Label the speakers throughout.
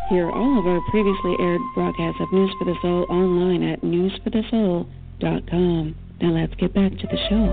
Speaker 1: Hear all of our previously aired broadcasts of News for the Soul online at newsforthesoul.com. Now let's get back to the show.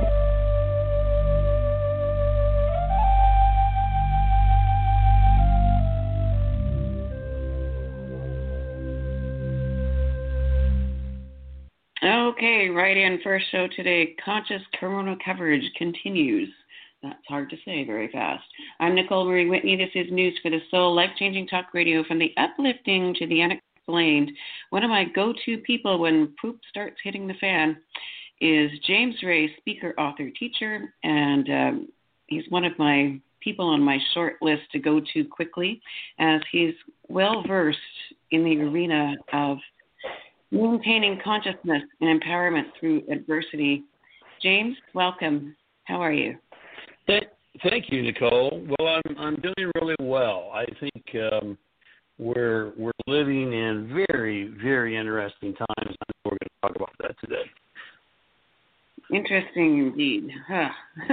Speaker 2: Okay, right in first show today. Conscious Corona coverage continues. That's hard to say very fast. I'm Nicole Marie Whitney. This is News for the Soul, life-changing talk radio from the uplifting to the unexplained. One of my go-to people when poop starts hitting the fan is James Ray, speaker, author, teacher, and he's one of my people on my short list to go to quickly, as he's well-versed in the arena of maintaining consciousness and empowerment through adversity. James, welcome. How are you?
Speaker 3: Thank you, Nicole. Well, I'm doing really well. I think we're living in very, very interesting times. I know we're going to talk about that today.
Speaker 2: Interesting indeed. Huh.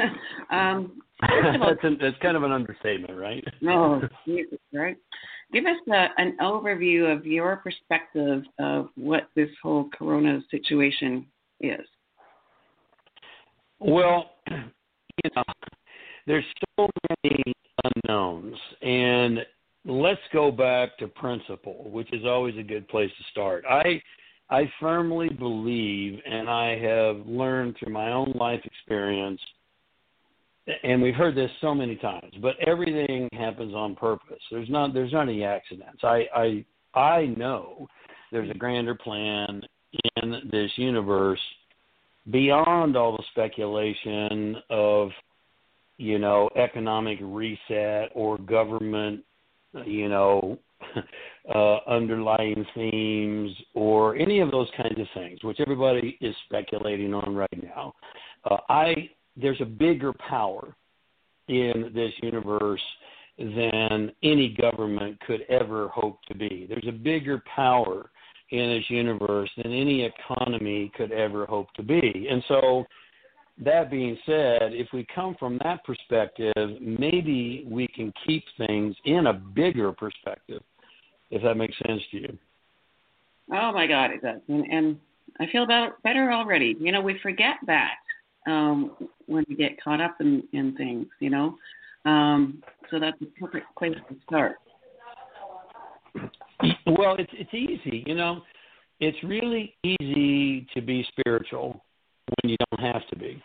Speaker 3: That's kind of an understatement, right?
Speaker 2: No, right. Give us an overview of your perspective of what this whole corona situation is.
Speaker 3: Well, there's so many unknowns, and let's go back to principle, which is always a good place to start. I firmly believe, and I have learned through my own life experience, and we've heard this so many times, but everything happens on purpose. There's not any accidents. I know there's a grander plan in this universe beyond all the speculation of, economic reset or government, underlying themes or any of those kinds of things, which everybody is speculating on right now. There's a bigger power in this universe than any government could ever hope to be. There's a bigger power in this universe than any economy could ever hope to be. And so, that being said, if we come from that perspective, maybe we can keep things in a bigger perspective, if that makes sense to you.
Speaker 2: Oh, my God, it does. And I feel better already. We forget that when we get caught up in things, So that's a perfect place to start.
Speaker 3: Well, it's easy, It's really easy to be spiritual when you don't have to be.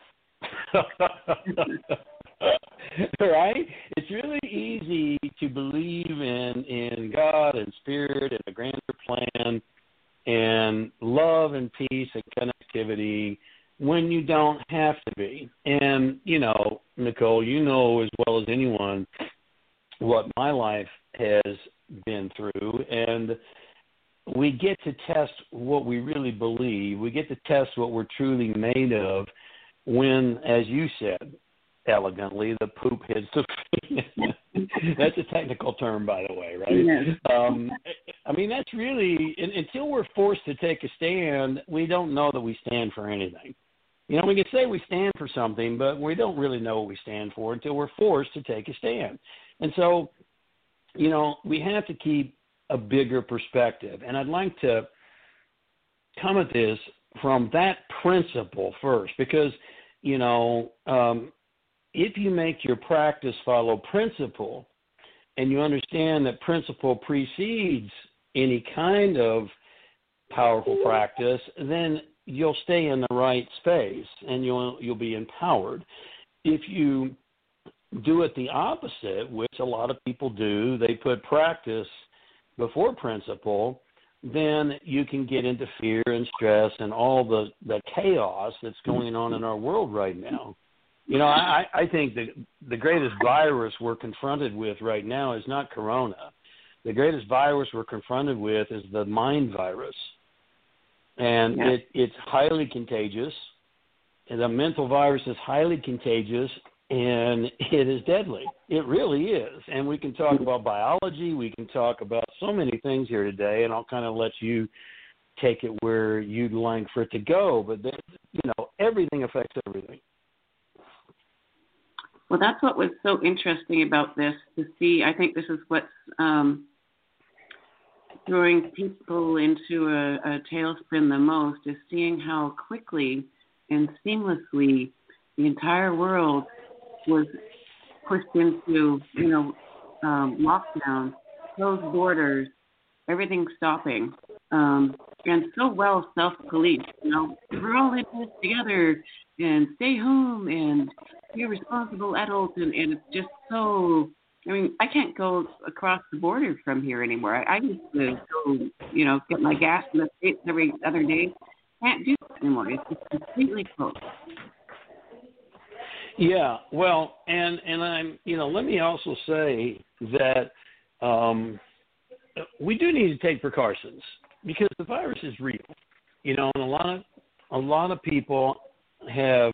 Speaker 3: Right? It's really easy to believe in God and spirit and a grander plan and love and peace and connectivity when you don't have to be. And, Nicole, as well as anyone what my life has been through, and we get to test what we really believe. We get to test what we're truly made of when, as you said elegantly, the poop hits the fan. That's a technical term, by the way, right?
Speaker 2: Yes.
Speaker 3: That's really, until we're forced to take a stand, we don't know that we stand for anything. We can say we stand for something, but we don't really know what we stand for until we're forced to take a stand. And so, we have to keep a bigger perspective. And I'd like to come at this from that principle first, because, if you make your practice follow principle and you understand that principle precedes any kind of powerful practice, then you'll stay in the right space and you'll be empowered. If you do it the opposite, which a lot of people do, they put practice before principle, then you can get into fear and stress and all the chaos that's going on in our world right now. I think the greatest virus we're confronted with right now is not corona. The greatest virus we're confronted with is the mind virus. And it's highly contagious. And the mental virus is highly contagious, and it is deadly. It really is. And we can talk about biology. We can talk about so many things here today, and I'll kind of let you take it where you'd like for it to go. But, everything affects everything.
Speaker 2: Well, that's what was so interesting about this, to see. I think this is what's throwing people into a tailspin the most is seeing how quickly and seamlessly the entire world was pushed into, lockdown, closed borders, everything stopping, and so well self-policed. We're all in this together, and stay home, and be a responsible adult, and it's just so. I mean, I can't go across the border from here anymore. I used to go, get my gas in the States every other day. Can't do that anymore. It's just completely closed.
Speaker 3: Yeah, well, and I'm, let me also say that we do need to take precautions because the virus is real, and a lot of people have,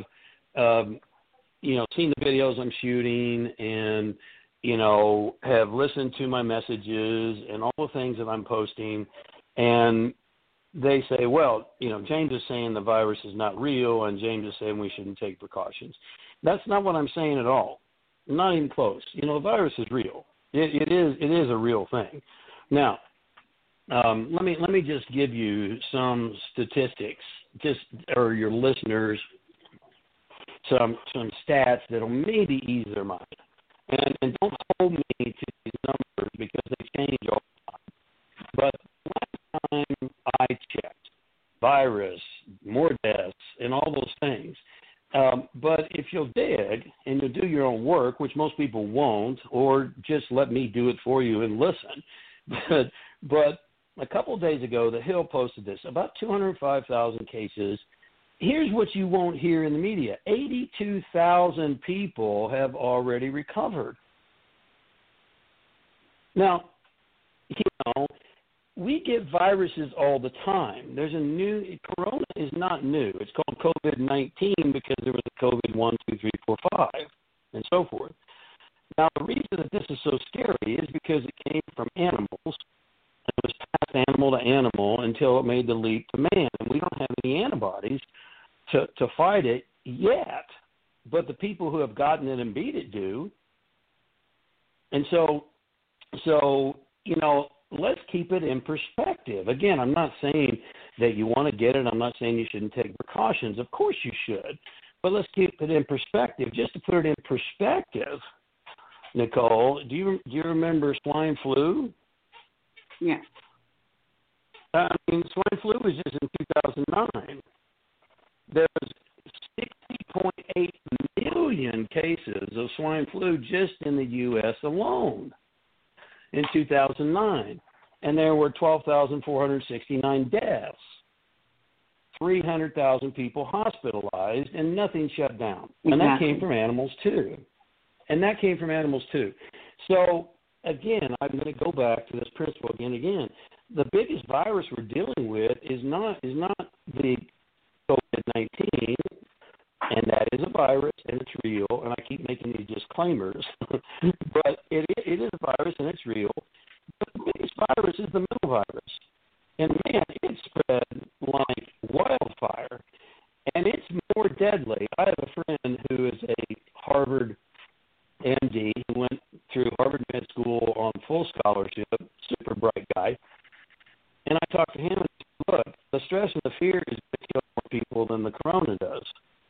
Speaker 3: seen the videos I'm shooting and, have listened to my messages and all the things that I'm posting, and they say, well, James is saying the virus is not real, and James is saying we shouldn't take precautions. That's not what I'm saying at all. Not even close. The virus is real. It is a real thing. Now, let me just give you some statistics, or your listeners some stats that'll maybe ease their mind. And don't hold me to these numbers because they change all the time. But last time I checked, virus, more deaths, and all those things. But if you'll dig and you'll do your own work, which most people won't, or just let me do it for you and listen. But a couple of days ago, The Hill posted this, about 205,000 cases. Here's what you won't hear in the media. 82,000 people have already recovered. Now, we get viruses all the time. Corona is not new. It's called COVID-19 because there was a COVID 1, 2, 3, 4, 5, and so forth. Now, the reason that this is so scary is because it came from animals, and it was passed animal to animal until it made the leap to man. And we don't have any antibodies to fight it yet, but the people who have gotten it and beat it do. And so let's keep it in perspective. Again, I'm not saying that you want to get it. I'm not saying you shouldn't take precautions. Of course you should. But let's keep it in perspective. Just to put it in perspective, Nicole, do you remember swine flu?
Speaker 2: Yeah.
Speaker 3: Swine flu was just in 2009. There was 60.8 million cases of swine flu just in the U.S. alone in 2009. And there were 12,469 deaths, 300,000 people hospitalized, and nothing shut down. And that came from animals, too. So, again, I'm going to go back to this principle again. The biggest virus we're dealing with is not the COVID-19, and that is a virus, and it's real, and I keep making these disclaimers, but it is a virus, and it's real. But the biggest virus is the middle virus, and, man, it spread like wildfire, and it's more deadly. I have a friend who is a Harvard MD who went through Harvard Med School on full scholarship, super bright guy, and I talked to him and said, look, the stress and the fear is going to kill more people than the corona does.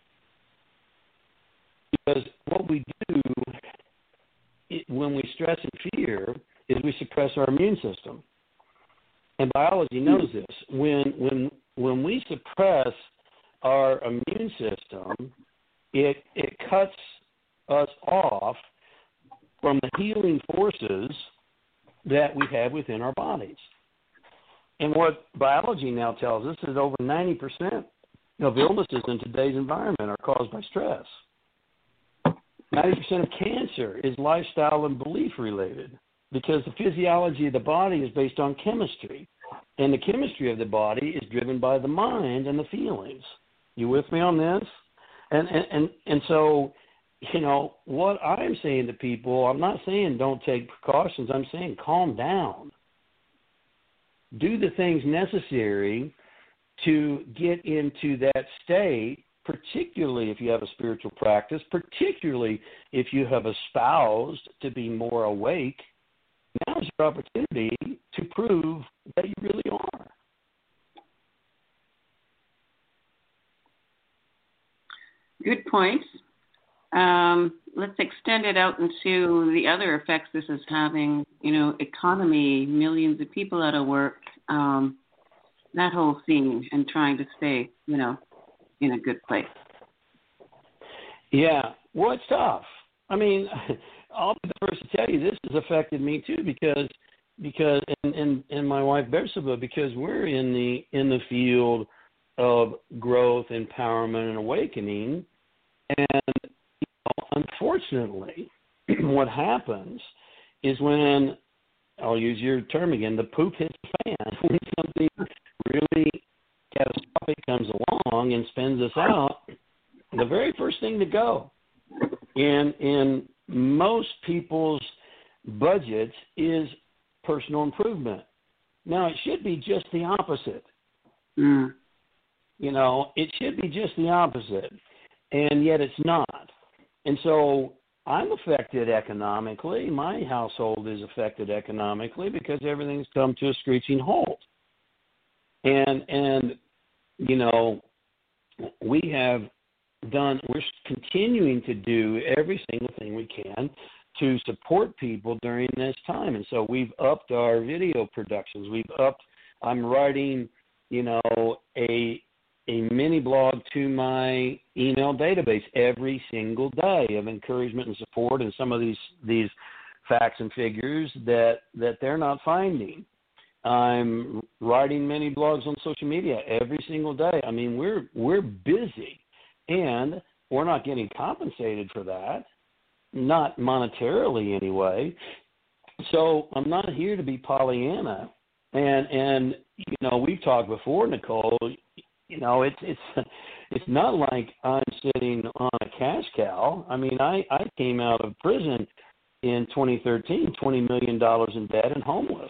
Speaker 3: Because what we do when we stress and fear is we suppress our immune system. And biology knows this. When we suppress our immune system, it cuts us off from the healing forces that we have within our bodies. And what biology now tells us is over 90% of illnesses in today's environment are caused by stress. 90% of cancer is lifestyle and belief related because the physiology of the body is based on chemistry. And the chemistry of the body is driven by the mind and the feelings. You with me on this? And so, what I'm saying to people, I'm not saying don't take precautions. I'm saying calm down. Do the things necessary to get into that state, particularly if you have a spiritual practice, particularly if you have espoused to be more awake. Now's your opportunity to prove that you really are.
Speaker 2: Good points. Let's extend it out into the other effects this is having, economy, millions of people out of work, that whole scene, and trying to stay, in a good place.
Speaker 3: Yeah, well, it's tough. I mean, I'll be the first to tell you this has affected me too because and my wife Bersaba, because we're in the field of growth, empowerment, and awakening, and unfortunately, what happens is when, I'll use your term again, the poop hits the fan, when something really catastrophic comes along and spins us out, the very first thing to go in most people's budgets is personal improvement. Now, it should be just the opposite.
Speaker 2: Mm.
Speaker 3: It should be just the opposite, and yet it's not. And so I'm affected economically. My household is affected economically because everything's come to a screeching halt. And we're continuing to do every single thing we can to support people during this time. And so we've upped our video productions. I'm writing, a mini blog to my email database every single day of encouragement and support and some of these facts and figures that they're not finding. I'm writing many blogs on social media every single day. I mean, we're busy, and we're not getting compensated for that, not monetarily anyway. So I'm not here to be Pollyanna. And we've talked before, Nicole. It's not like I'm sitting on a cash cow. I mean, I came out of prison in 2013, $20 million in debt and homeless.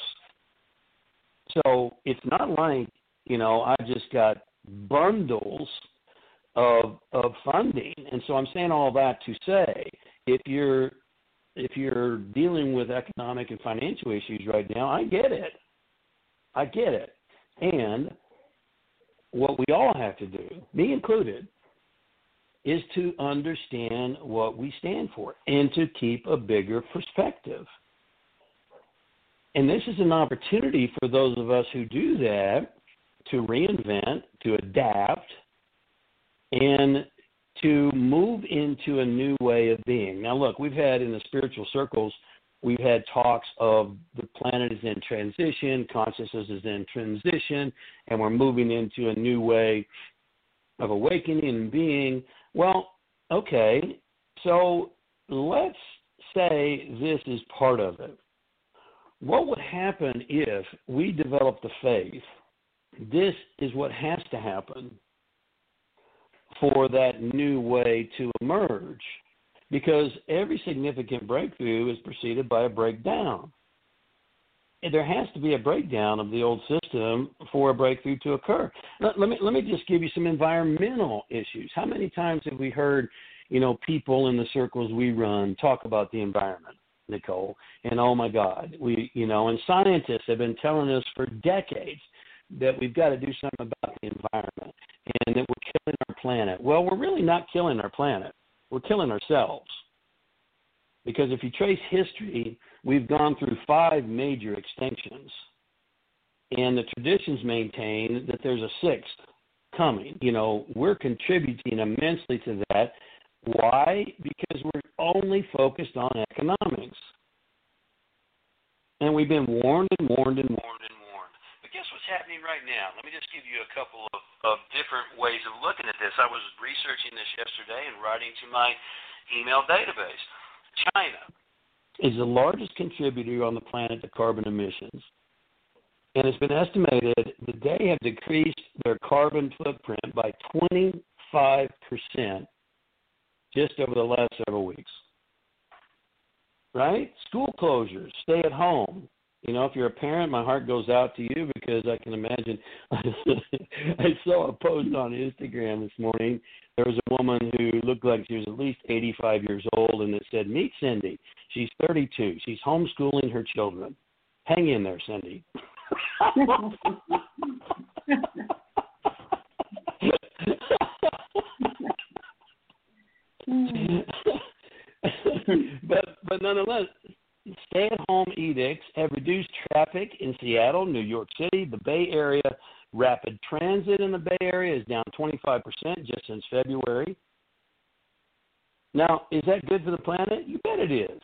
Speaker 3: So it's not like, I just got bundles of funding. And so I'm saying all that to say, if you're dealing with economic and financial issues right now, I get it. And what we all have to do, me included, is to understand what we stand for and to keep a bigger perspective. And this is an opportunity for those of us who do that to reinvent, to adapt, and to move into a new way of being. Now, look, we've had in the spiritual circles, we've had talks of the planet is in transition, consciousness is in transition, and we're moving into a new way of awakening and being. Well, okay, so let's say this is part of it. What would happen if we develop the faith? This is what has to happen for that new way to emerge, because every significant breakthrough is preceded by a breakdown. And there has to be a breakdown of the old system for a breakthrough to occur. Let me just give you some environmental issues. How many times have we heard, people in the circles we run talk about the environment, Nicole? And oh my God, and scientists have been telling us for decades that we've got to do something about the environment and that we're killing our planet. Well, we're really not killing our planet. We're killing ourselves. Because if you trace history, we've gone through 5 major extinctions. And the traditions maintain that there's a 6th coming. We're contributing immensely to that. Why? Because we're only focused on economics. And we've been warned and warned and warned and warned. But guess what's happening right now? Let me just give you a couple of different ways of looking at this. I was researching this yesterday and writing to my email database. China is the largest contributor on the planet to carbon emissions. And it's been estimated that they have decreased their carbon footprint by 25% just over the last several weeks. Right? School closures, stay at home. If you're a parent, my heart goes out to you because I can imagine. I saw a post on Instagram this morning. There was a woman who looked like she was at least 85 years old, and it said, "Meet Cindy. She's 32. She's homeschooling her children." Hang in there, Cindy. but nonetheless, stay-at-home edicts have reduced traffic in Seattle, New York City, the Bay Area. Rapid transit in the Bay Area is down 25% just since February. Now, is that good for the planet? You bet it is.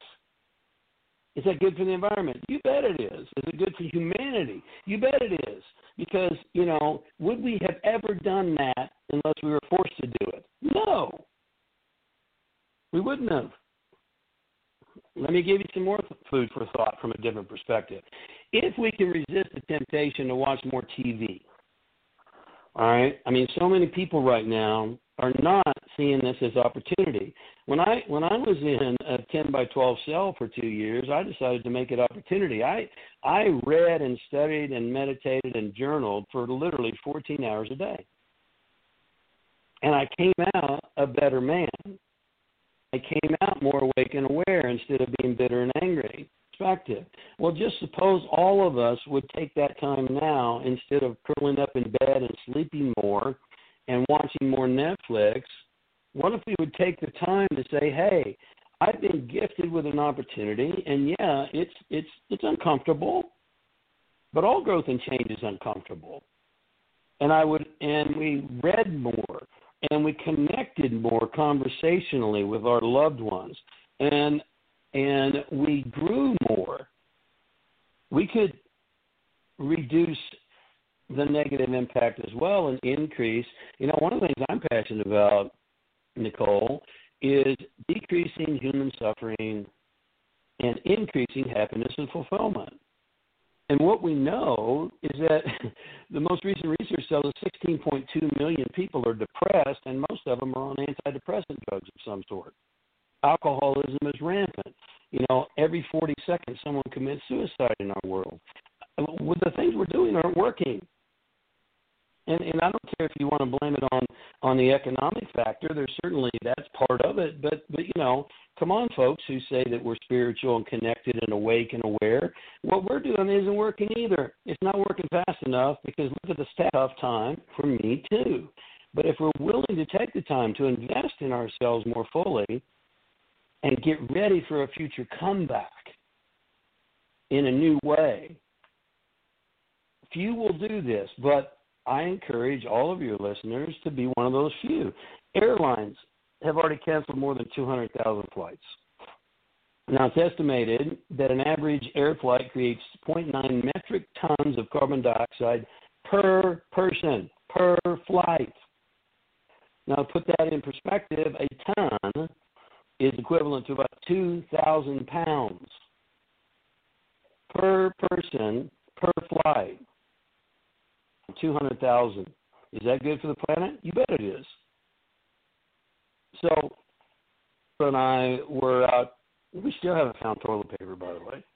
Speaker 3: Is that good for the environment? You bet it is. Is it good for humanity? You bet it is. Because, would we have ever done that unless we were forced to do it? No. We wouldn't have. Let me give you some more food for thought from a different perspective. If we can resist the temptation to watch more TV, all right? I mean, so many people right now are not seeing this as opportunity. When I was in a 10 by 12 cell for 2 years, I decided to make it opportunity. I read and studied and meditated and journaled for literally 14 hours a day. And I came out a better man. I came out more awake and aware instead of being bitter and angry. Perspective. Well, just suppose all of us would take that time now instead of curling up in bed and sleeping more and watching more Netflix. What if we would take the time to say, hey, I've been gifted with an opportunity, and yeah, it's uncomfortable, but all growth and change is uncomfortable. And we read more, and we connected more conversationally with our loved ones, and we grew more. We could reduce the negative impact as well and increase. One of the things I'm passionate about, Nicole, is decreasing human suffering and increasing happiness and fulfillment. And what we know is that the most recent research tells us 16.2 million people are depressed, and most of them are on antidepressant drugs of some sort. Alcoholism is rampant. Every 40 seconds someone commits suicide in our world. The things we're doing aren't working. And I don't care if you want to blame it on the economic factor. There's certainly that's part of it. But come on, folks who say that we're spiritual and connected and awake and aware. What we're doing isn't working either. It's not working fast enough because look at the tough time for me too. But if we're willing to take the time to invest in ourselves more fully and get ready for a future comeback in a new way, few will do this, but I encourage all of your listeners to be one of those few. Airlines have already canceled more than 200,000 flights. Now, it's estimated that an average air flight creates 0.9 metric tons of carbon dioxide per person, per flight. Now, to put that in perspective, a ton is equivalent to about 2,000 pounds per person, per flight. 200,000. Is that good for the planet? You bet it is. So, and I were out. We still haven't found toilet paper, by the way.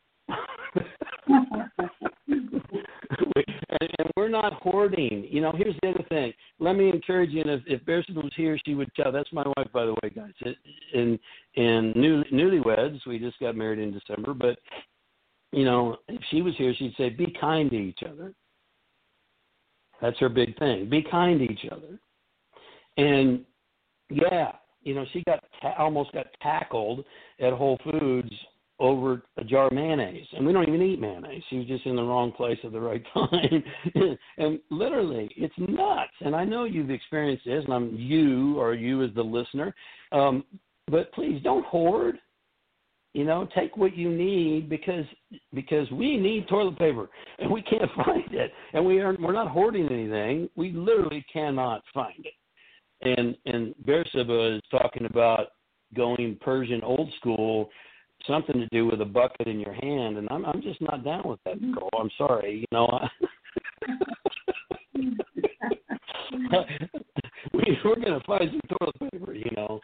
Speaker 3: and we're not hoarding. Here's the other thing. Let me encourage you, and if Bearson was here, she would tell. That's my wife, by the way, guys. In newlyweds, we just got married in December, but, if she was here, she'd say, be kind to each other. That's her big thing. Be kind to each other. And, yeah, she almost got tackled at Whole Foods over a jar of mayonnaise. And we don't even eat mayonnaise. She was just in the wrong place at the right time. And literally, it's nuts. And I know you've experienced this, and I'm you as the listener. But please don't hoard. Take what you need because we need toilet paper and we can't find it, and we're not hoarding anything. We literally cannot find it. And Beersheba is talking about going Persian old school, something to do with a bucket in your hand, and I'm just not down with that, Nicole. I'm sorry. We're going to find some toilet paper.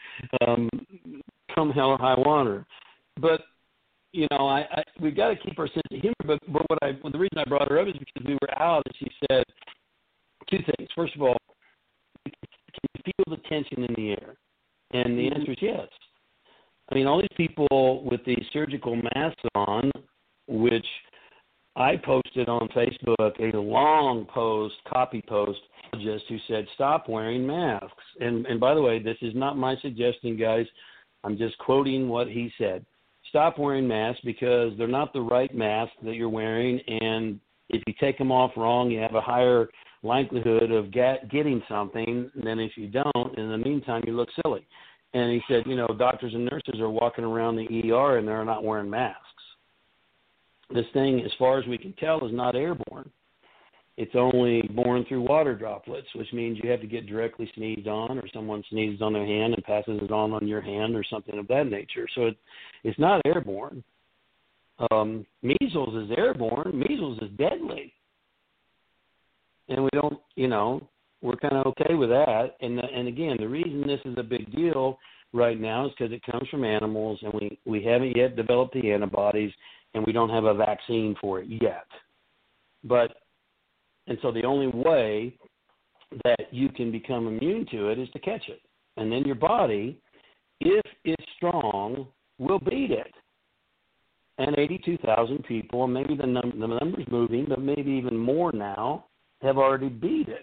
Speaker 3: Come hell or high water. But, we've got to keep our sense of humor. But the reason I brought her up is because we were out and she said two things. First of all, can you feel the tension in the air? And the answer is yes. I mean, all these people with these surgical masks on, which I posted on Facebook a long post, copy post, just who said, stop wearing masks. And by the way, this is not my suggestion, guys. I'm just quoting what he said. Stop wearing masks because they're not the right mask that you're wearing, and if you take them off wrong, you have a higher likelihood of getting something than if you don't. In the meantime, you look silly. And he said, doctors and nurses are walking around the ER and they're not wearing masks. This thing, as far as we can tell, is not airborne. It's only borne through water droplets, which means you have to get directly sneezed on, or someone sneezes on their hand and passes it on your hand, or something of that nature. So it's not airborne. Measles is airborne. Measles is deadly. And we don't, we're kind of okay with that. And again, the reason this is a big deal right now is because it comes from animals, and we haven't yet developed the antibodies, and we don't have a vaccine for it yet. And so the only way that you can become immune to it is to catch it. And then your body, if it's strong, will beat it. And 82,000 people, maybe the number's moving, but maybe even more now, have already beat it.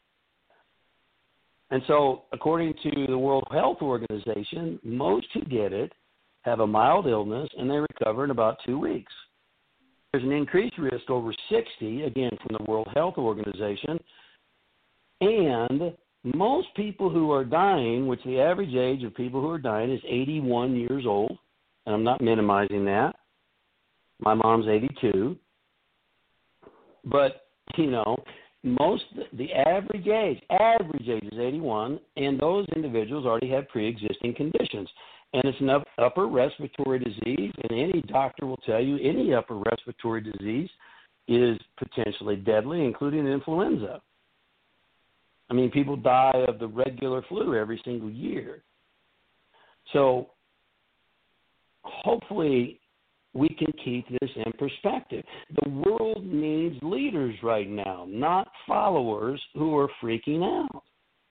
Speaker 3: And so according to the World Health Organization, most who get it have a mild illness, and they recover in about 2 weeks. There's an increased risk over 60, again, from the World Health Organization. And most people who are dying, which the average age of people who are dying is 81 years old, and I'm not minimizing that. My mom's 82. But, the average age is 81, and those individuals already have pre-existing conditions. And it's an upper respiratory disease, and any doctor will tell you any upper respiratory disease is potentially deadly, including influenza. I mean, people die of the regular flu every single year. So hopefully we can keep this in perspective. The world needs leaders right now, not followers who are freaking out.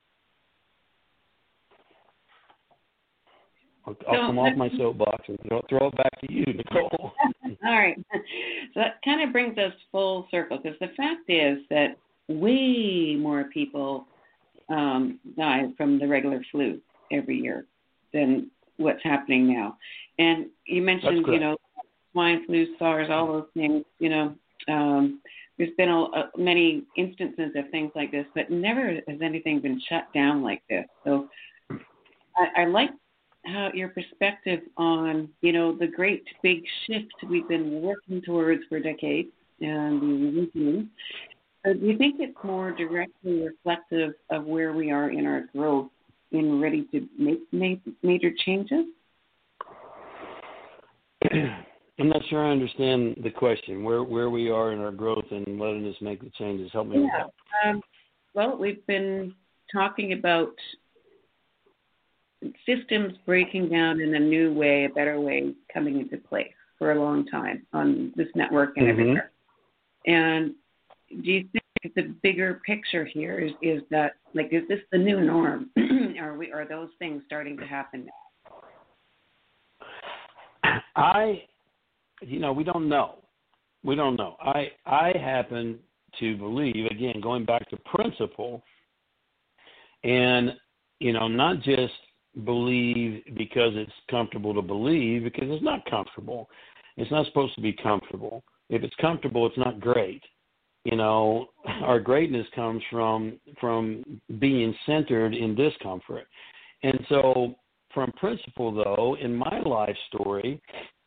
Speaker 3: I'll come off my soapbox and throw it back to you, Nicole.
Speaker 2: All right. So that kind of brings us full circle, because the fact is that way more people die from the regular flu every year than what's happening now. And you mentioned, swine flu, SARS, all those things, there's been many instances of things like this, but never has anything been shut down like this. So I like your perspective on, the great big shift we've been working towards for decades and the weakening. Do you think it's more directly reflective of where we are in our growth and ready to make major changes?
Speaker 3: I'm not sure I understand the question. Where we are in our growth and letting us make the changes. Help me with that.
Speaker 2: Well, we've been talking about systems breaking down in a new way, a better way coming into place for a long time on this network and everywhere. And do you think the bigger picture here is that, is this the new norm? Are those things starting to happen now? We don't know. We don't know. I happen to believe, again, going back to principle, and, not just believe because it's comfortable to believe, because it's not comfortable. It's not supposed to be comfortable. If it's comfortable, it's not great. Our greatness comes from being centered in discomfort. And so from principle, though, in my life story,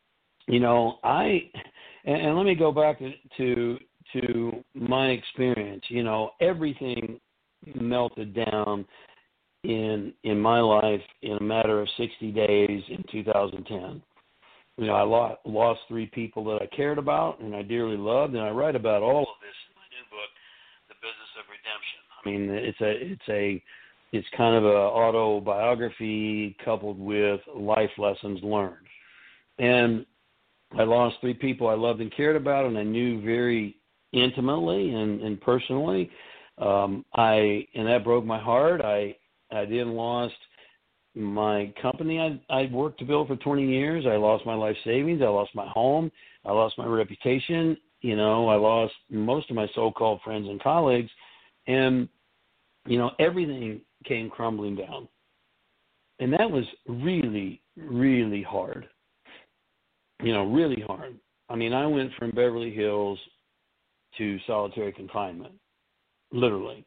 Speaker 2: and let me go back to my experience. Everything melted down in my life in a matter of 60 days in 2010. I lost 3 people that I cared about and I dearly loved, and I write about all of this in my new book, The Business of Redemption. I mean, it's kind of an autobiography coupled with life lessons learned. And I lost 3 people I loved and cared about, and I knew very intimately and personally. And that broke my heart. I then lost my company I'd worked to build for 20 years. I lost my life savings. I lost my home. I lost my reputation
Speaker 3: I lost most of my so-called friends and colleagues, and, everything came crumbling down. And that was really, really hard, really hard. I mean, I went from Beverly Hills to solitary confinement, literally.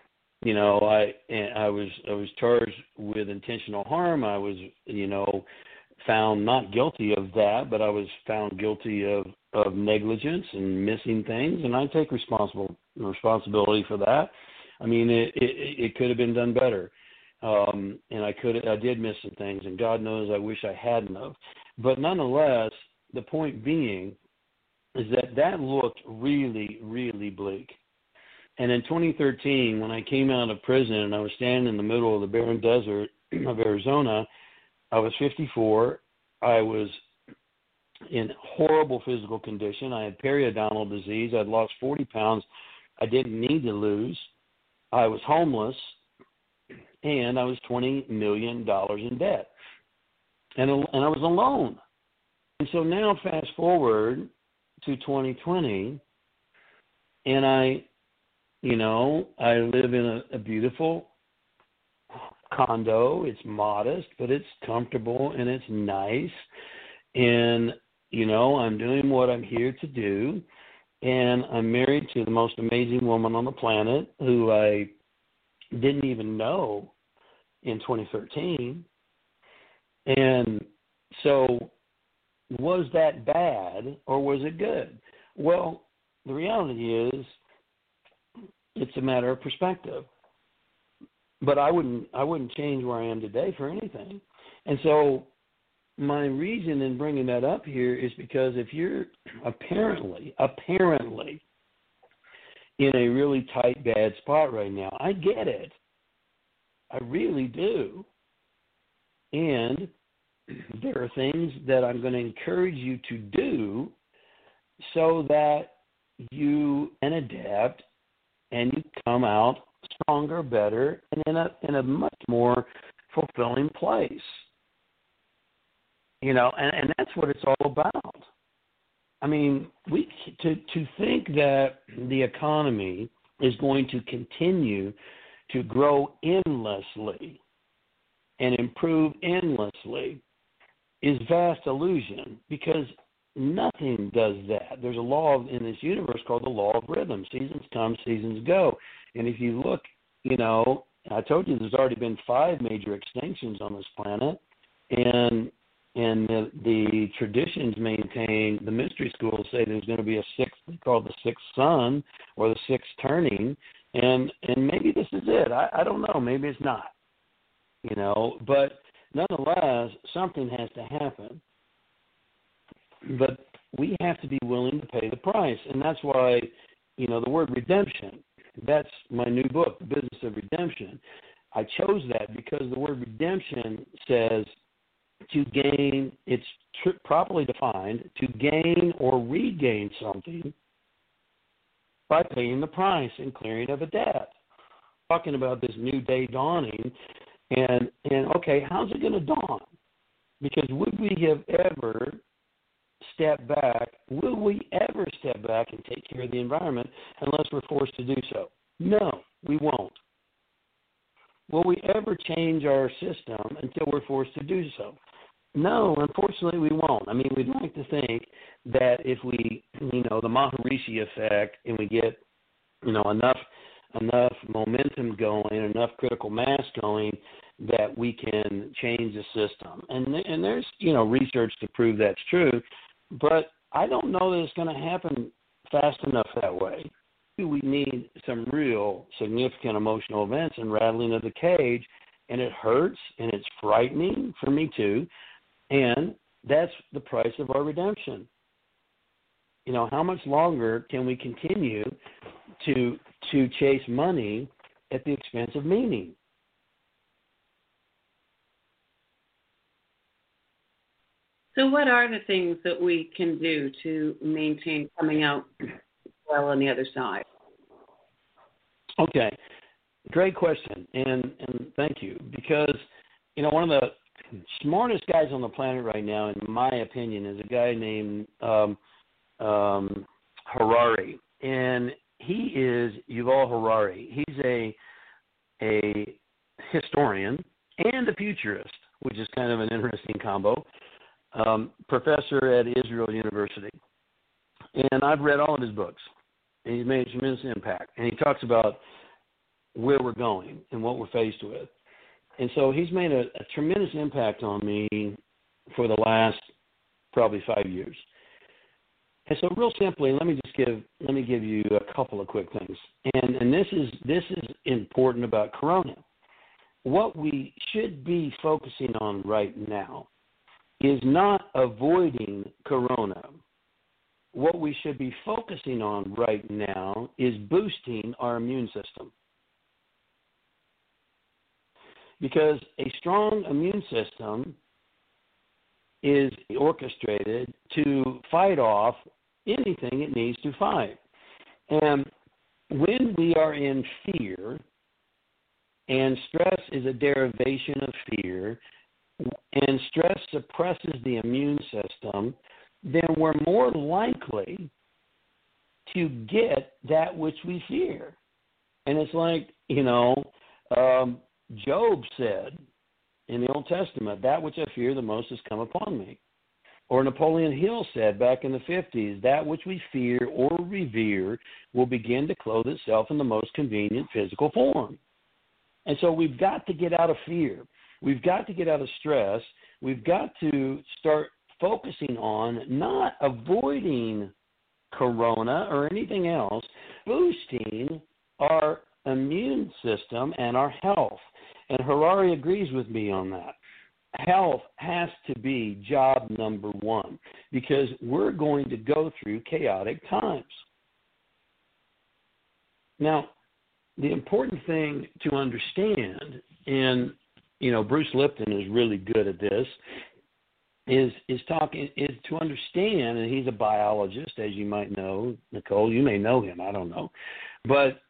Speaker 3: I was charged with intentional harm. I was, found not guilty of that, but I was found guilty of negligence and missing things, and I take responsibility for that. I mean, it could have been done better, and I did miss some things, and God knows I wish I hadn't have. But nonetheless, the point being is that looked really, really bleak. And in 2013, when I came out of prison and I was standing in the middle of the barren desert of Arizona, I was 54. I was in horrible physical condition. I had periodontal disease. I'd lost 40 pounds I didn't need to lose. I was homeless, and I was $20 million in debt. And I was alone. And so now fast forward to 2020, and I live in a beautiful condo. It's modest, but it's comfortable and it's nice. And, I'm doing what I'm here to do. And I'm married to the most amazing woman on the planet who I didn't even know in 2013. And so was that bad or was it good? Well, the reality is it's a matter of perspective. But I wouldn't change where I am today for anything. And so my reason in bringing that up here is because if you're apparently in a really tight, bad spot right now, I get it. I really do. And there are things that I'm going to encourage you to do so that you can adapt and you come out stronger, better, and in a much more fulfilling place. And that's what it's all about. I mean, to think that the economy is going to continue to grow endlessly and improve endlessly is vast illusion, because nothing does that. There's a law in this universe called the law of rhythm. Seasons come, seasons go. And if you look, I told you there's already been 5 major extinctions on this planet, and the traditions maintain, the mystery schools say there's going to be a 6th, called the 6th sun or the 6th turning, and maybe this is it. I don't know. Maybe it's not, but nonetheless, something has to happen. But we have to be willing to pay the price, and that's why, the word redemption, that's my new book, The Business of Redemption. I chose that because the word redemption says to gain, it's properly defined, to gain or regain something by paying the price and clearing of a debt. Talking about this new day dawning, and okay, how's it going to dawn? Because would we ever step back and take care of the environment unless we're forced to do so? No, we won't. Will we ever change our system until we're forced to do so? No, unfortunately we won't. I mean, we'd like to think that if we, the Maharishi effect, and we get, enough momentum going, enough critical mass going, that we can change the system. And there's, research to prove that's true, but I don't know that it's going to happen fast enough that way. We need some real significant emotional events and rattling of the cage, and it hurts and it's frightening for me too, and that's the price of our redemption. How much longer can we continue to chase money at the expense of meaning?
Speaker 2: So what are the things that we can do to maintain coming out well on the other side?
Speaker 3: Okay, great question, and thank you, because, one of the smartest guys on the planet right now, in my opinion, is a guy named, Harari, and he is Yuval Harari. He's a historian and a futurist, which is kind of an interesting combo. Professor at Israel University, and I've read all of his books. And he's made a tremendous impact, and he talks about where we're going and what we're faced with. And so he's made a tremendous impact on me for the last probably 5 years. And so real simply, let me give you a couple of quick things. And this is important about Corona. What we should be focusing on right now is not avoiding Corona. What we should be focusing on right now is boosting our immune system. Because a strong immune system is orchestrated to fight off anything it needs to fight. And when we are in fear, and stress is a derivation of fear, and stress suppresses the immune system, then we're more likely to get that which we fear. And it's like, Job said in the Old Testament, that which I fear the most has come upon me. Or Napoleon Hill said back in the 50s, that which we fear or revere will begin to clothe itself in the most convenient physical form. And so we've got to get out of fear. We've got to get out of stress. We've got to start focusing on not avoiding Corona or anything else, boosting our immune system and our health. And Harari agrees with me on that. Health has to be job number one because we're going to go through chaotic times. Now, the important thing to understand, and Bruce Lipton is really good at this, is to understand, and he's a biologist, as you might know. Nicole, you may know him, I don't know. But,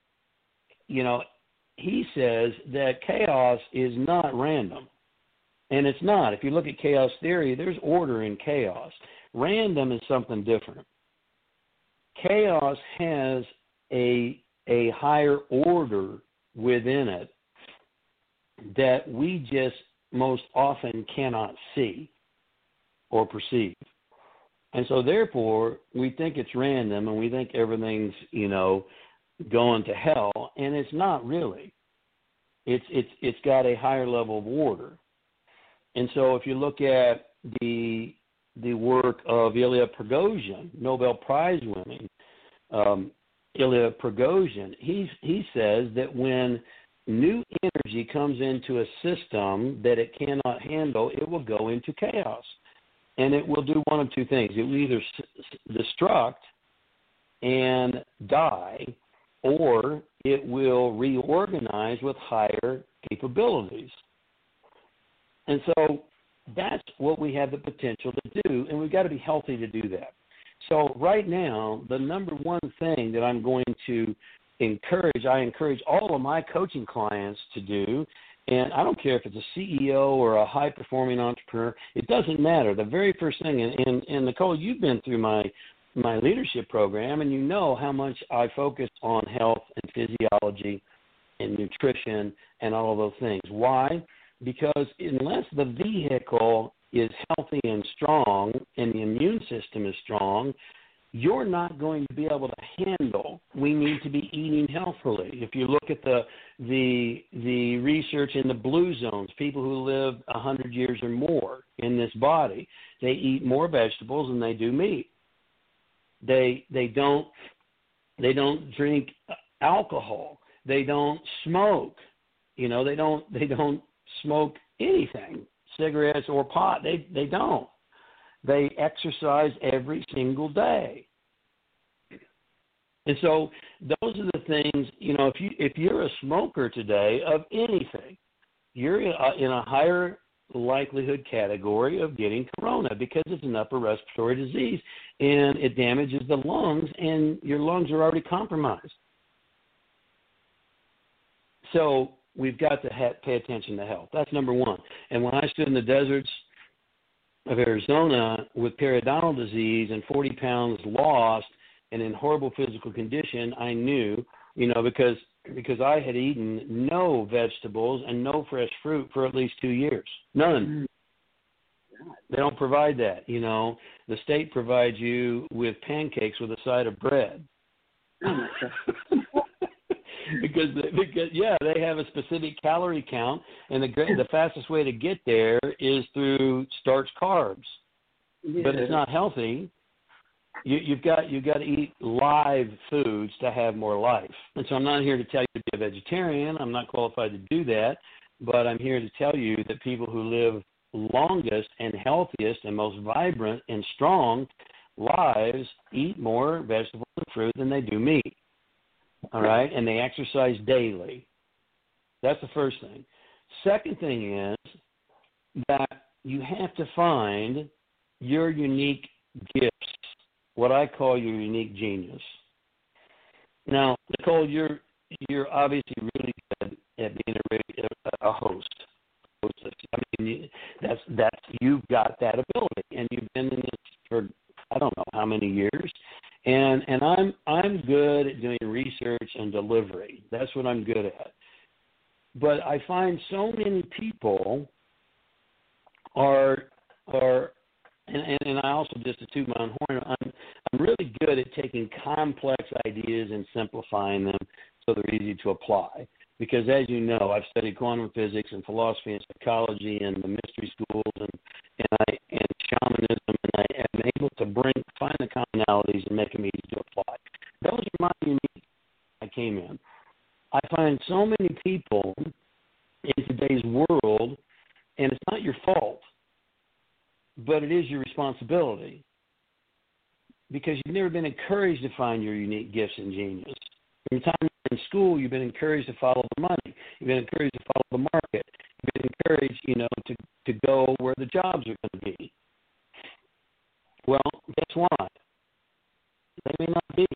Speaker 3: he says that chaos is not random. And it's not. If you look at chaos theory, there's order in chaos. Random is something different. Chaos has a higher order within it that we just most often cannot see or perceive. And so therefore, we think it's random and we think everything's, going to hell, and it's not really. It's got a higher level of order. And so if you look at the work of Ilya Prigozhin, Nobel Prize winning Ilya Prigozhin, he says that when new energy comes into a system that it cannot handle, it will go into chaos. And it will do one of two things. It will either destruct and die, or it will reorganize with higher capabilities. And so that's what we have the potential to do, and we've got to be healthy to do that. So right now, the number one thing that I'm going to I encourage all of my coaching clients to do, and I don't care if it's a CEO or a high-performing entrepreneur, it doesn't matter. The very first thing, and Nicole, you've been through my leadership program, and you know how much I focus on health and physiology and nutrition and all of those things. Why? Because unless the vehicle is healthy and strong and the immune system is strong, you're not going to be able to handle. We need to be eating healthfully. If you look at the research in the blue zones, people who live 100 years or more in this body, they eat more vegetables than they do meat. They don't drink alcohol. They don't smoke. They don't smoke anything, cigarettes or pot. They don't. They exercise every single day. And so those are the things, if you're a smoker today of anything, you're in a higher likelihood category of getting corona because it's an upper respiratory disease and it damages the lungs, and your lungs are already compromised. So we've got to pay attention to health. That's number one. And when I stood in the deserts of Arizona with periodontal disease and 40 pounds lost and in horrible physical condition, I knew, because I had eaten no vegetables and no fresh fruit for at least 2 years. None. They don't provide that. The state provides you with pancakes with a side of bread.
Speaker 2: Oh my God.
Speaker 3: because they have a specific calorie count, and the fastest way to get there is through starch carbs. Yeah. But it's not healthy. You've got to eat live foods to have more life. And so I'm not here to tell you to be a vegetarian. I'm not qualified to do that. But I'm here to tell you that people who live longest and healthiest and most vibrant and strong lives eat more vegetables and fruit than they do meat. All right? And they exercise daily. That's the first thing. Second thing is that you have to find your unique gifts, what I call your unique genius. Now, Nicole, you're obviously really good at being a host. I mean, that's you've got that ability, and you've been in this for I don't know how many years. And I'm good at doing research and delivery. That's what I'm good at. But I find so many people are and I also, just to toot my own horn, I'm really good at taking complex ideas and simplifying them so they're easy to apply. Because as you know, I've studied quantum physics and philosophy and psychology and the mystery schools and shamanism, and I am able to find the commonalities and make them easy to apply. Those are my unique I came in. I find so many people in today's world, and it's not your fault, but it is your responsibility, because you've never been encouraged to find your unique gifts and genius. From the time you're in school, you've been encouraged to follow the money. You've been encouraged to follow the market. You've been encouraged, to go where the jobs are going to be. Well, guess what? They may not be.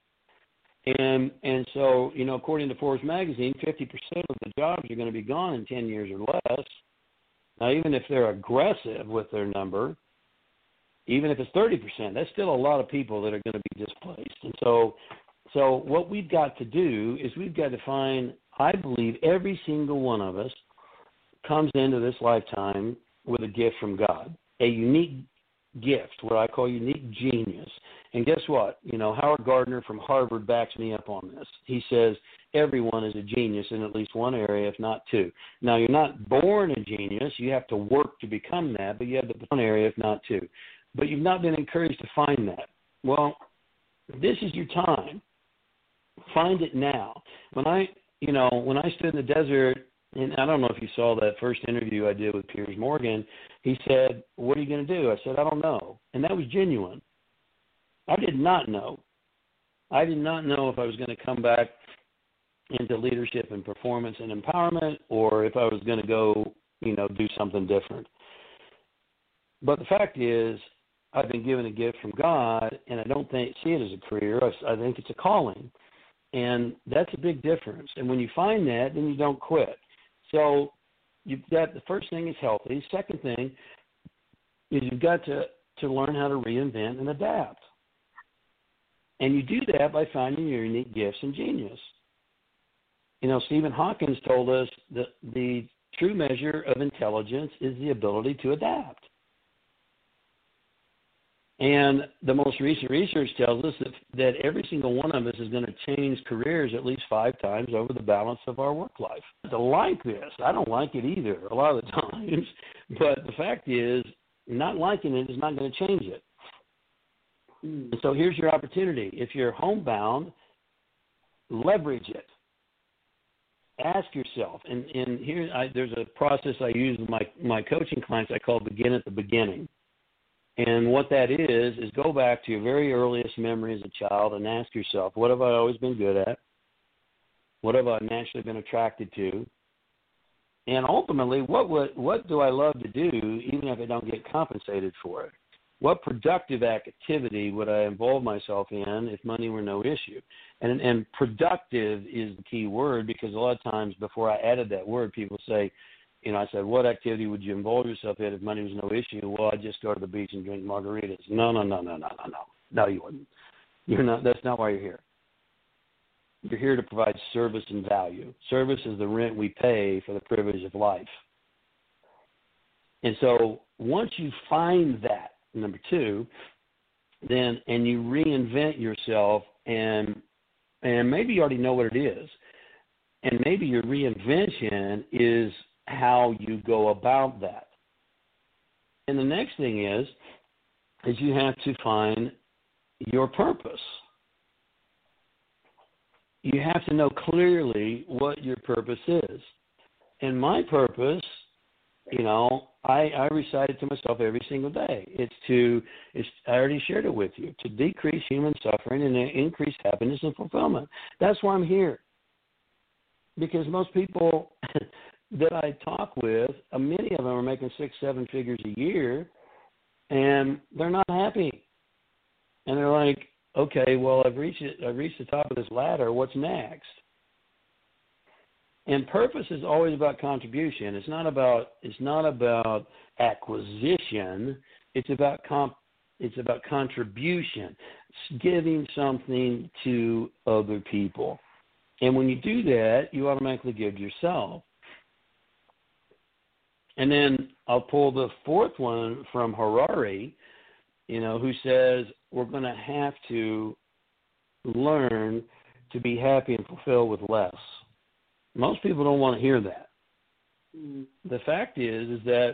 Speaker 3: And so, according to Forbes magazine, 50% of the jobs are going to be gone in 10 years or less. Now, even if they're aggressive with their number, even if it's 30%, that's still a lot of people that are going to be displaced. And so what we've got to do is we've got to find, I believe every single one of us comes into this lifetime with a gift from God, a unique gift, what I call unique genius. And guess what? Howard Gardner from Harvard backs me up on this. He says everyone is a genius in at least one area, if not two. Now, you're not born a genius. You have to work to become that, but you have one area, if not two. But you've not been encouraged to find that. Well, this is your time. Find it now. When I stood in the desert, and I don't know if you saw that first interview I did with Piers Morgan, he said, "What are you going to do?" I said, "I don't know." And that was genuine. I did not know. I did not know if I was going to come back into leadership and performance and empowerment, or if I was going to go, do something different. But the fact is, I've been given a gift from God, and I don't see it as a career. I think it's a calling. And that's a big difference. And when you find that, then you don't quit. So you've got, the first thing is healthy. Second thing is you've got to learn how to reinvent and adapt. And you do that by finding your unique gifts and genius. Stephen Hawking told us that the true measure of intelligence is the ability to adapt. And the most recent research tells us that every single one of us is going to change careers at least 5 times over the balance of our work life. I like this. I don't like it either a lot of the times. But the fact is, not liking it is not going to change it. And so here's your opportunity. If you're homebound, leverage it. Ask yourself. And here there's a process I use with my coaching clients I call begin at the beginning. And what that is go back to your very earliest memory as a child and ask yourself, what have I always been good at? What have I naturally been attracted to? And ultimately, what do I love to do even if I don't get compensated for it? What productive activity would I involve myself in if money were no issue? And productive is the key word, because a lot of times before I added that word, people say, I said, what activity would you involve yourself in if money was no issue? Well, I'd just go to the beach and drink margaritas. No, you wouldn't. That's not why you're here. You're here to provide service and value. Service is the rent we pay for the privilege of life. And so once you find that, number two, then and you reinvent yourself, and maybe you already know what it is, and maybe your reinvention is how you go about that. And the next thing is you have to find your purpose. You have to know clearly what your purpose is. And my purpose, I recite it to myself every single day. I already shared it with you, to decrease human suffering and increase happiness and fulfillment. That's why I'm here. Because most people that I talk with, many of them are making 6-7 figures a year, and they're not happy. And they're like, okay, well, I've reached the top of this ladder. What's next? And purpose is always about contribution. It's not about acquisition. It's about contribution. It's giving something to other people. And when you do that, you automatically give to yourself. And then I'll pull the fourth one from Harari, who says we're going to have to learn to be happy and fulfilled with less. Most people don't want to hear that. The fact is that,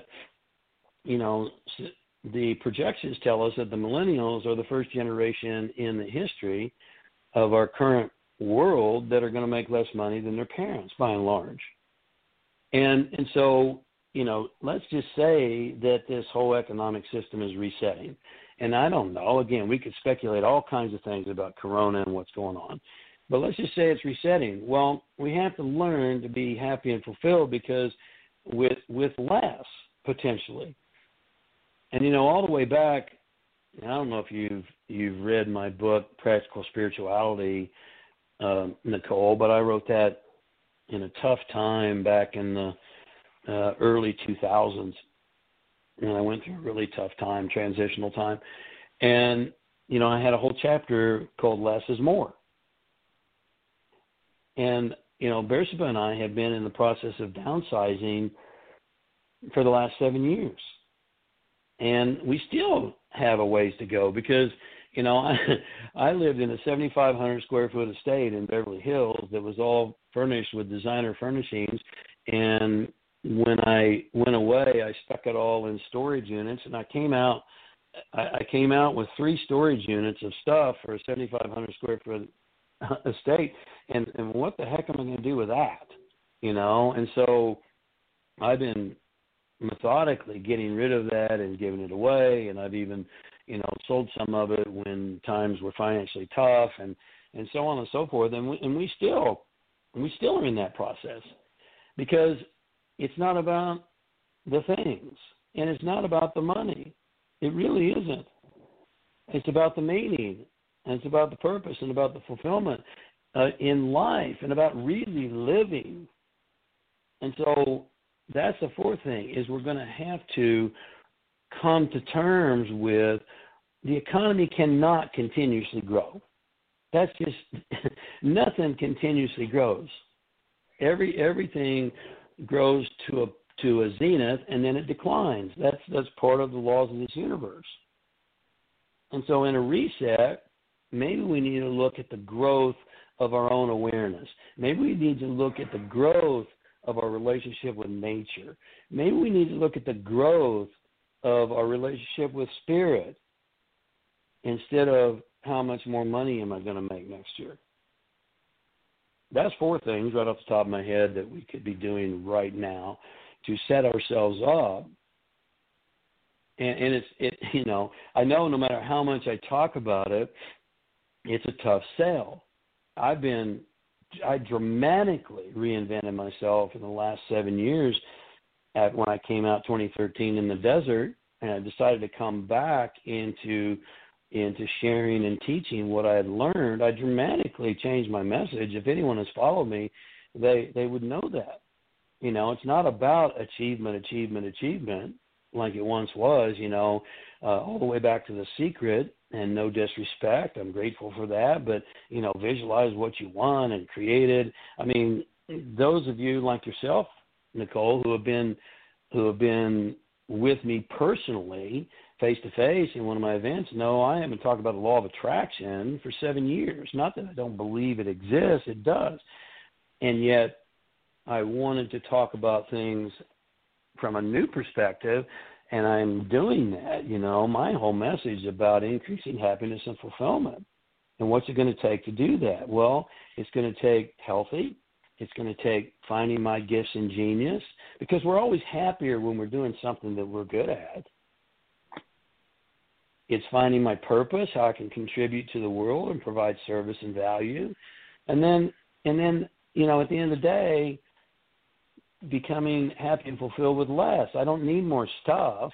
Speaker 3: the projections tell us that the millennials are the first generation in the history of our current world that are going to make less money than their parents, by and large. And so, let's just say that this whole economic system is resetting. And I don't know. Again, we could speculate all kinds of things about Corona and what's going on. But let's just say it's resetting. Well, we have to learn to be happy and fulfilled because with less, potentially. And, all the way back, I don't know if you've read my book, Practical Spirituality, Nicole, but I wrote that in a tough time back in the early 2000s. And I went through a really tough time, transitional time. And, I had a whole chapter called Less is More. And, Bersabeh and I have been in the process of downsizing for the last 7 years. And we still have a ways to go because, I lived in a 7,500 square foot estate in Beverly Hills that was all furnished with designer furnishings. And when I went away, I stuck it all in storage units, and I came out with 3 storage units of stuff for a 7,500 square foot estate. And what the heck am I going to do with that? And so I've been methodically getting rid of that and giving it away, and I've even sold some of it when times were financially tough, and so on and so forth. And we still are in that process because it's not about the things, and it's not about the money. It really isn't. It's about the meaning, and it's about the purpose, and about the fulfillment in life, and about really living. And so that's the fourth thing, is we're going to have to come to terms with the economy cannot continuously grow. That's just nothing continuously grows. Everything grows to a zenith and then it declines. That's part of the laws of this universe. And so in a reset, maybe we need to look at the growth of our own awareness. Maybe we need to look at the growth of our relationship with nature. Maybe we need to look at the growth of our relationship with spirit instead of how much more money am I going to make next year. That's 4 things right off the top of my head that we could be doing right now to set ourselves up. And I know no matter how much I talk about it, it's a tough sell. I dramatically reinvented myself in the last 7 years when I came out 2013 in the desert, and I decided to come back into sharing and teaching what I had learned. I dramatically changed my message. If anyone has followed me, they would know that. It's not about achievement. like it once was, all the way back to The Secret, and no disrespect. I'm grateful for that, but, visualize what you want and create it. I mean, those of you like yourself, Nicole, who have been with me personally, face-to-face in one of my events, know I haven't talked about the law of attraction for 7 years. Not that I don't believe it exists. It does. And yet I wanted to talk about things from a new perspective, and I'm doing that. My whole message about increasing happiness and fulfillment. And what's it going to take to do that? Well, it's going to take healthy. It's going to take finding my gifts and genius, because we're always happier when we're doing something that we're good at. It's finding my purpose, how I can contribute to the world and provide service and value. And then, at the end of the day, becoming happy and fulfilled with less. I don't need more stuff.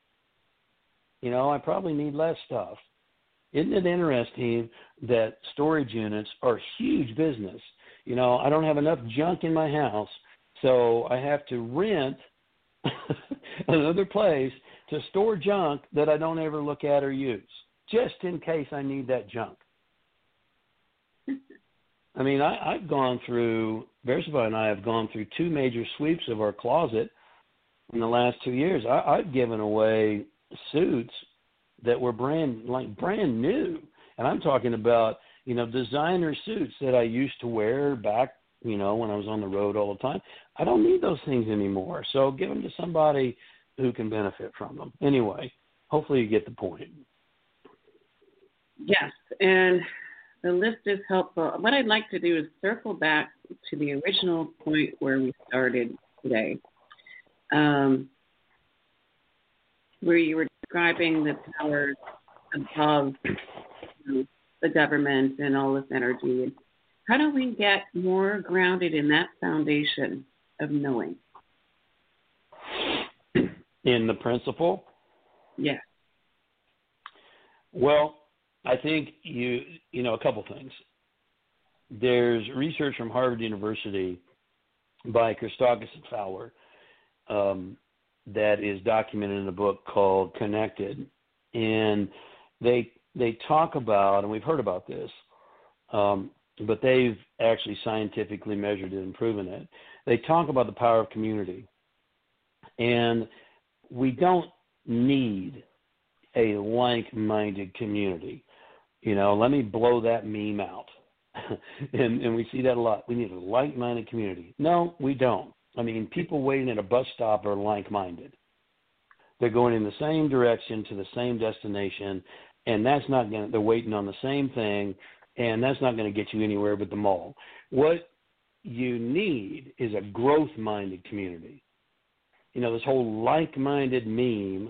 Speaker 3: I probably need less stuff. Isn't it interesting that storage units are huge business? I don't have enough junk in my house, so I have to rent another place to store junk that I don't ever look at or use, just in case I need that junk. I mean, I've gone through, Bersabah and I have gone through 2 major sweeps of our closet in the last 2 years. I've given away suits that were brand new. And I'm talking about, designer suits that I used to wear back, when I was on the road all the time. I don't need those things anymore. So give them to somebody who can benefit from them. Anyway, hopefully you get the point.
Speaker 2: Yes, and the list is helpful. What I'd like to do is circle back to the original point where we started today, where you were describing the powers above the government and all this energy. How do we get more grounded in that foundation of knowing?
Speaker 3: In the principle?
Speaker 2: Yes.
Speaker 3: Well, I think a couple things. There's research from Harvard University by Christakis and Fowler that is documented in a book called Connected. And they talk about, and we've heard about this, but they've actually scientifically measured it and proven it. They talk about the power of community. And we don't need a like-minded community. Let me blow that meme out. and we see that a lot. We need a like-minded community. No, we don't. I mean, people waiting at a bus stop are like-minded. They're going in the same direction to the same destination, and they're waiting on the same thing, and that's not going to get you anywhere but the mall. What you need is a growth-minded community. This whole like-minded meme,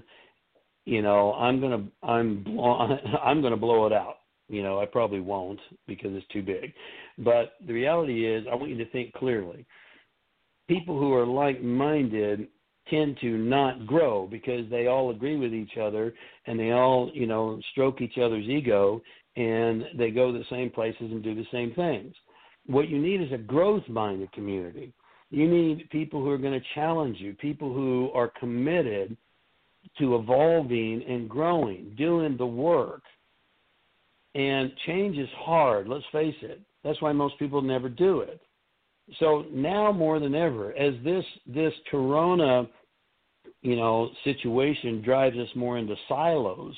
Speaker 3: I'm gonna blow it out. I probably won't because it's too big. But the reality is, I want you to think clearly. People who are like-minded tend to not grow because they all agree with each other and they all, stroke each other's ego and they go to the same places and do the same things. What you need is a growth-minded community. You need people who are going to challenge you, people who are committed to evolving and growing, doing the work. And change is hard, let's face it. That's why most people never do it. So now more than ever, as this corona, situation drives us more into silos,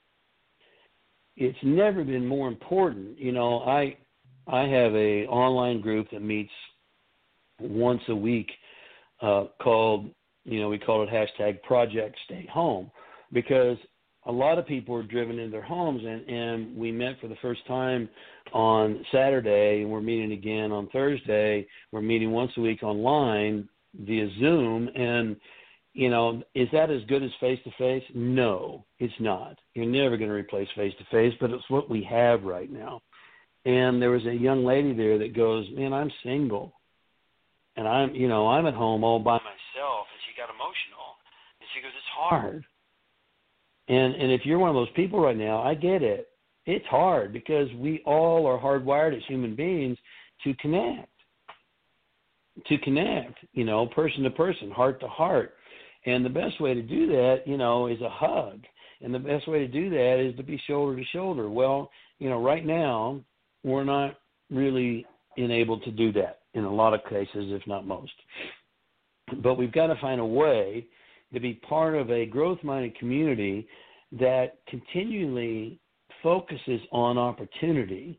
Speaker 3: it's never been more important. I have a online group that meets once a week called, we call it #Project Stay Home, because a lot of people are driven into their homes, and we met for the first time on Saturday, and we're meeting again on Thursday. We're meeting once a week online via Zoom, and, is that as good as face-to-face? No, it's not. You're never going to replace face-to-face, but it's what we have right now. And there was a young lady there that goes, man, I'm single. And I'm at home all by myself. And she got emotional. And she goes, it's hard. And if you're one of those people right now, I get it. It's hard because we all are hardwired as human beings to connect, person to person, heart to heart. And the best way to do that, is a hug. And the best way to do that is to be shoulder to shoulder. Well, right now, we're not really enabled to do that in a lot of cases, if not most. But we've got to find a way to be part of a growth-minded community that continually focuses on opportunity,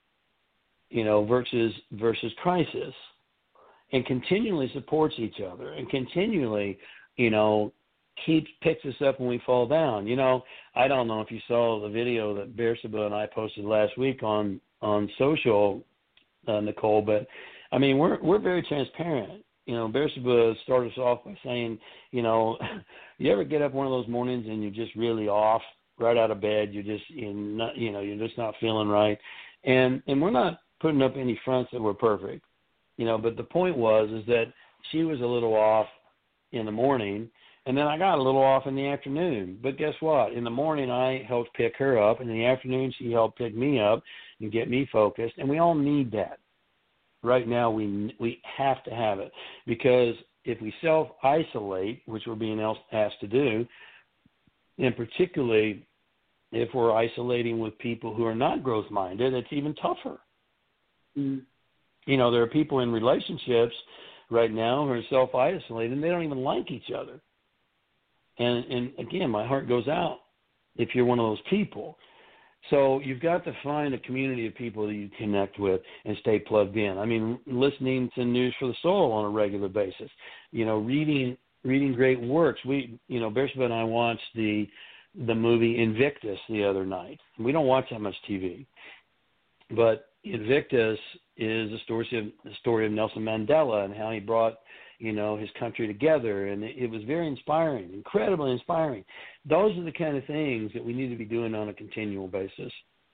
Speaker 3: versus crisis, and continually supports each other, and continually, picks us up when we fall down. I don't know if you saw the video that Beersheba and I posted last week on social, Nicole, but I mean, we're very transparent. Beersheba started us off by saying, you ever get up one of those mornings and you're just really off right out of bed, you're just not feeling right, and we're not putting up any fronts that were perfect, but the point is that she was a little off in the morning, and then I got a little off in the afternoon. But guess what? In the morning, I helped pick her up, and in the afternoon, she helped pick me up and get me focused, and we all need that. Right now, we have to have it, because if we self-isolate, which we're being asked to do, and particularly if we're isolating with people who are not growth-minded, it's even tougher. Mm. There are people in relationships right now who are self-isolated, and they don't even like each other. And again, my heart goes out if you're one of those people. So you've got to find a community of people that you connect with and stay plugged in. I mean, listening to News for the Soul on a regular basis, reading great works. Beersheba and I watched the movie Invictus the other night. We don't watch that much TV, but Invictus is the story of Nelson Mandela and how he brought his country together, and it was very inspiring, incredibly inspiring. Those are the kind of things that we need to be doing on a continual basis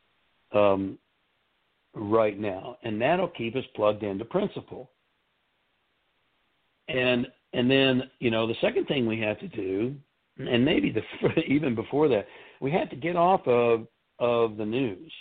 Speaker 3: right now, and that'll keep us plugged into principle. And then the second thing we have to do, and maybe even before that, we have to get off of the news.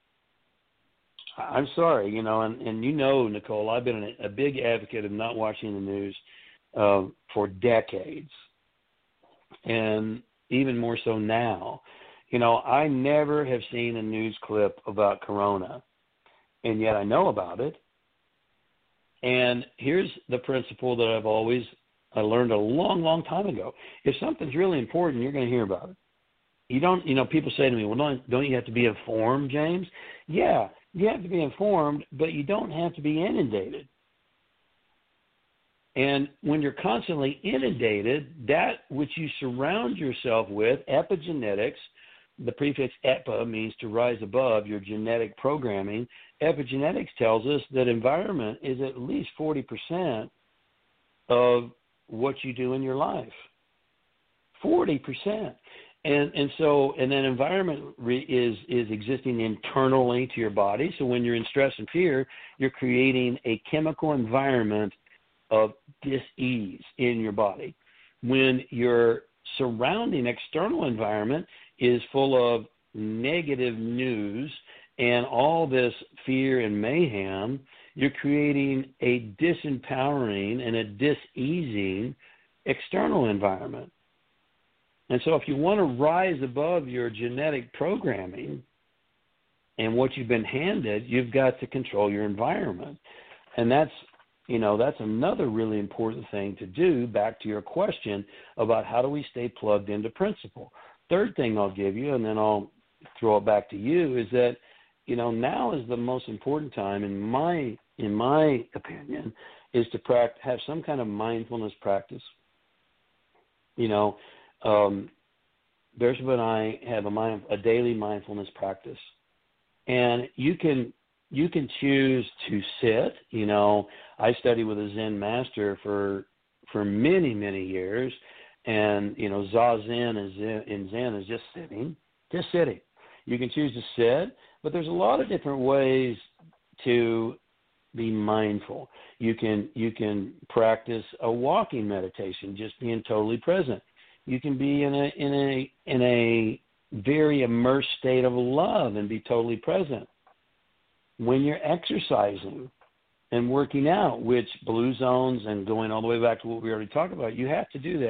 Speaker 3: I'm sorry, and Nicole, I've been a big advocate of not watching the news for decades, and even more so now. I never have seen a news clip about Corona, and yet I know about it. And here's the principle that I learned a long, long time ago. If something's really important, you're going to hear about it. You don't, people say to me, well, don't you have to be informed, James? Yeah. You have to be informed, but you don't have to be inundated. And when you're constantly inundated, that which you surround yourself with, epigenetics, the prefix epi means to rise above your genetic programming. Epigenetics tells us that environment is at least 40% of what you do in your life. 40%. And then environment is existing internally to your body. So when you're in stress and fear, you're creating a chemical environment of dis-ease in your body. When your surrounding external environment is full of negative news and all this fear and mayhem, you're creating a disempowering and a dis-easing external environment. And so if you want to rise above your genetic programming and what you've been handed, you've got to control your environment. And that's another really important thing to do, back to your question about how do we stay plugged into principle. Third thing I'll give you, and then I'll throw it back to you, is that, now is the most important time, in my opinion, is to have some kind of mindfulness practice. Beersheba and I have a daily mindfulness practice, and you can choose to sit. I studied with a Zen master for many, many years, and Zazen in Zen is just sitting. You can choose to sit, but there's a lot of different ways to be mindful. You can practice a walking meditation, just being totally present. You can be in a very immersed state of love and be totally present. When you're exercising and working out, which blue zones and going all the way back to what we already talked about, you have to do that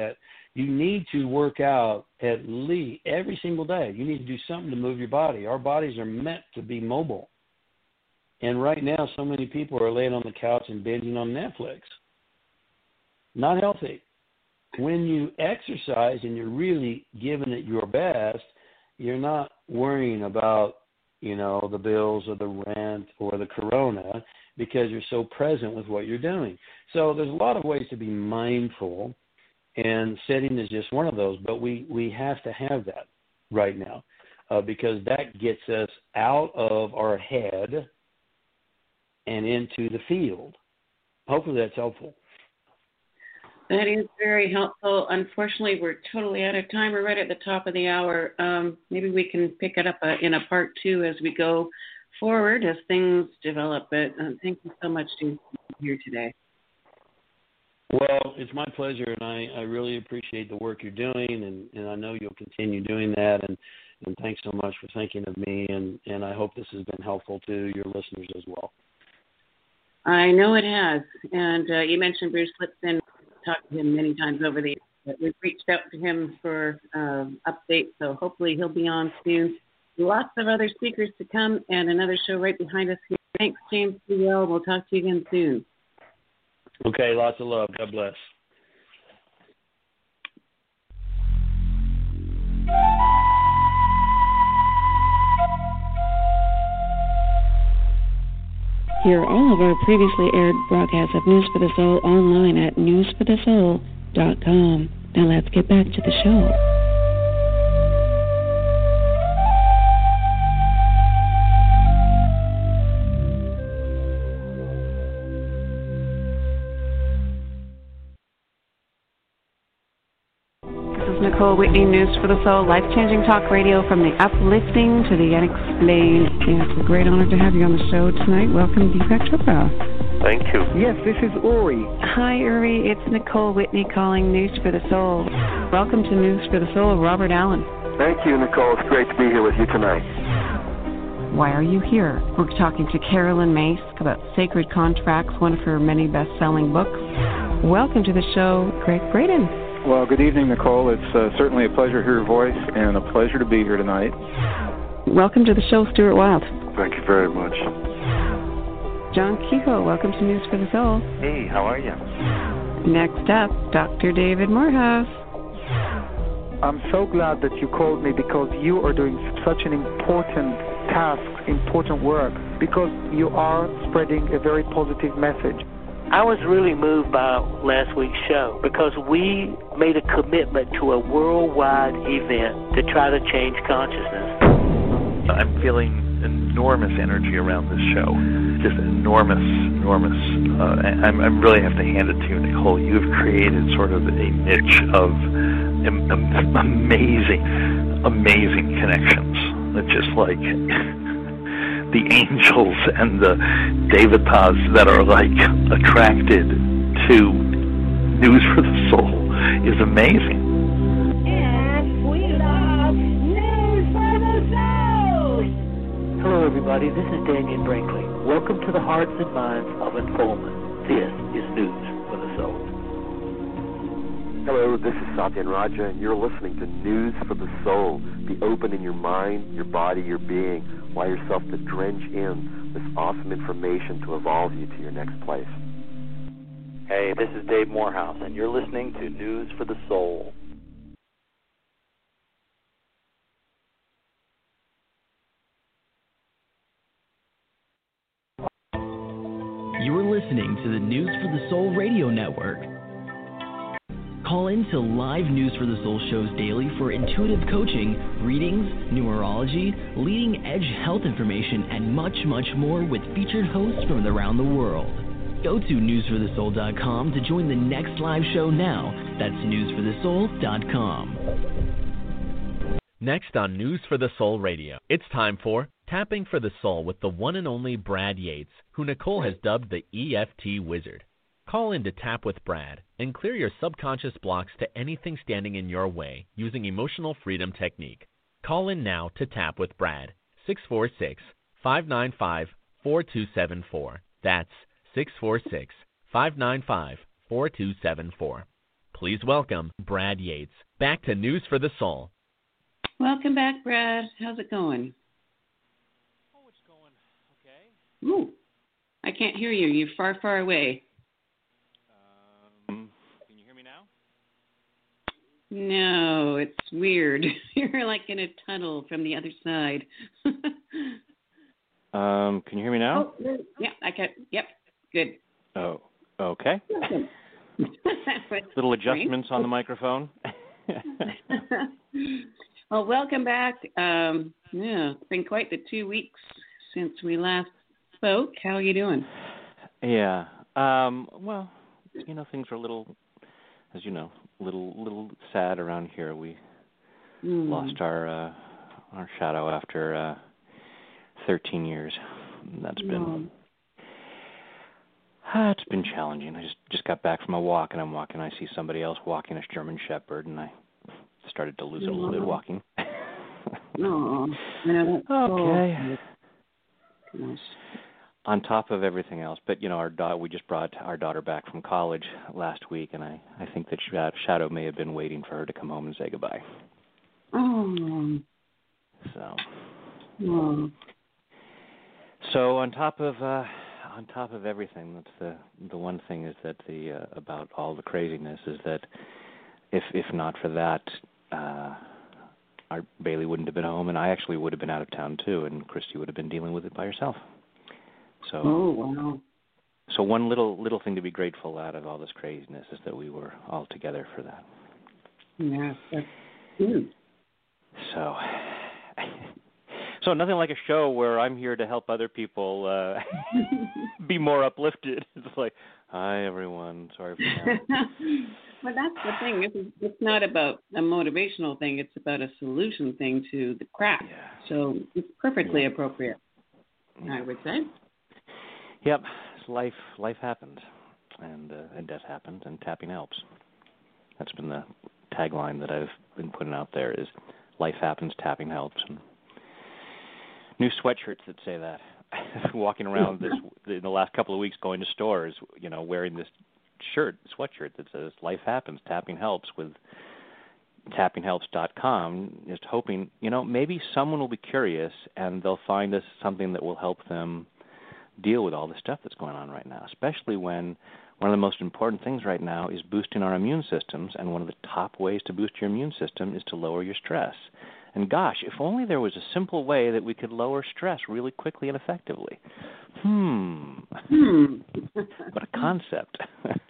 Speaker 3: You need to work out at least every single day. You need to do something to move your body. Our bodies are meant to be mobile. And right now, so many people are laying on the couch and binging on Netflix. Not healthy. When you exercise and you're really giving it your best, you're not worrying about, the bills or the rent or the corona because you're so present with what you're doing. So there's a lot of ways to be mindful, and sitting is just one of those. But we have to have that right now because that gets us out of our head and into the field. Hopefully that's helpful.
Speaker 2: That is very helpful. Unfortunately, we're totally out of time. We're right at the top of the hour. Maybe we can pick it up in a part 2 as we go forward as things develop. But thank you so much for being here today.
Speaker 3: Well, it's my pleasure, and I really appreciate the work you're doing, and I know you'll continue doing that. And thanks so much for thinking of me, and I hope this has been helpful to your listeners as well.
Speaker 2: I know it has. And you mentioned Bruce Lipton. Talked to him many times over the years, but we've reached out to him for updates, so hopefully he'll be on soon. Lots of other speakers to come, and another show right behind us here. Thanks, James. Be well. We'll talk to you again soon.
Speaker 3: Okay, lots of love. God bless.
Speaker 1: Hear all of our previously aired broadcasts of News for the Soul online at newsforthesoul.com. Now let's get back to the show.
Speaker 2: Nicole Whitney, News for the Soul, life-changing talk radio from the uplifting to the unexplained. It's a great honor to have you on the show tonight. Welcome, Deepak Chopra.
Speaker 4: Thank you. Yes, this is Uri.
Speaker 2: Hi, Uri. It's Nicole Whitney calling News for the Soul. Welcome to News for the Soul, Robert Allen.
Speaker 4: Thank you, Nicole. It's great to be here with you tonight.
Speaker 2: Why are you here? We're talking to Carolyn Myss about Sacred Contracts, one of her many best-selling books. Welcome to the show, Greg Braden.
Speaker 5: Well, good evening, Nicole. It's certainly a pleasure to hear your voice and a pleasure to be here tonight.
Speaker 2: Welcome to the show, Stuart Wild.
Speaker 4: Thank you very much.
Speaker 2: John Kehoe, welcome to News for the Soul.
Speaker 4: Hey, how are you?
Speaker 2: Next up, Dr. David Morehouse.
Speaker 6: I'm so glad that you called me because you are doing such an important task, important work, because you are spreading a very positive message.
Speaker 7: I was really moved by last week's show because we made a commitment to a worldwide event to try to change consciousness.
Speaker 8: I'm feeling enormous energy around this show, just enormous. I really have to hand it to you, Nicole. You've created sort of a niche of amazing connections. It's just like the angels and the devatas that are like attracted to News for the Soul is amazing.
Speaker 9: And we love News for the Soul.
Speaker 7: Hello, everybody. This is Daniel Brinkley. Welcome to the hearts and minds of Unfoldment. This is News for the Soul.
Speaker 10: Hello, this is Satyan Raja, and you're listening to News for the Soul. Be open in your mind, your body, your being. Allow yourself to drench in this awesome information to evolve you to your next place.
Speaker 11: Hey, this is Dave Morehouse, and you're listening to News for the Soul.
Speaker 12: You're listening to the News for the Soul radio network. Call in to live News for the Soul shows daily for intuitive coaching, readings, numerology, leading-edge health information, and much, much more with featured hosts from around the world. Go to newsforthesoul.com to join the next live show now. That's newsforthesoul.com.
Speaker 13: Next on News for the Soul Radio, it's time for Tapping for the Soul with the one and only Brad Yates, who Nicole has dubbed the EFT Wizard. Call in to Tap with Brad and clear your subconscious blocks to anything standing in your way using Emotional Freedom Technique. Call in now to Tap with Brad, 646-595-4274. That's 646-595-4274. Please welcome Brad Yates. Back to News for the Soul.
Speaker 2: Welcome back, Brad. How's it going?
Speaker 14: Oh, it's going okay.
Speaker 2: Ooh, I can't hear you. You're far, far away.
Speaker 14: Can you hear me now?
Speaker 2: No, it's weird. You're like in a tunnel from the other side.
Speaker 14: Can you hear me now?
Speaker 2: Oh, yeah, I can. Yep, good.
Speaker 14: Oh, okay. Little adjustments on the microphone.
Speaker 2: Well, welcome back. Yeah, it's been quite the 2 weeks since we last spoke. How are you doing?
Speaker 14: Yeah. Well, things are a little, as you know, little sad around here. We lost our shadow after 13 years. That's been it's been challenging. I just got back from a walk, and I see somebody else walking a German Shepherd, and I started to lose it a little bit walking. Okay. On top of everything else, but we just brought our daughter back from college last week, and I think that Shadow may have been waiting for her to come home and say goodbye.
Speaker 2: Oh.
Speaker 14: So on top of everything, that's the one thing is that about all the craziness is that if not for that, our Bailey wouldn't have been home, and I actually would have been out of town too, and Christy would have been dealing with it by herself. So.
Speaker 2: Oh wow.
Speaker 14: So one little thing to be grateful out of all this craziness is that we were all together for that.
Speaker 2: Yeah, that's good.
Speaker 14: So nothing like a show where I'm here to help other people be more uplifted. It's like, hi everyone, sorry for that.
Speaker 2: Well, that's the thing. It's not about a motivational thing. It's about a solution thing to the crap. Yeah. So it's perfectly appropriate, I would say.
Speaker 14: Yep, life happens, and death happens, and tapping helps. That's been the tagline that I've been putting out there: is life happens, tapping helps. And new sweatshirts that say that. Walking around in the last couple of weeks, going to stores, wearing this sweatshirt that says "Life happens, tapping helps" with tappinghelps.com, just hoping maybe someone will be curious and they'll find us something that will help them deal with all the stuff that's going on right now, especially when one of the most important things right now is boosting our immune systems, and one of the top ways to boost your immune system is to lower your stress. And gosh, if only there was a simple way that we could lower stress really quickly and effectively. What a concept.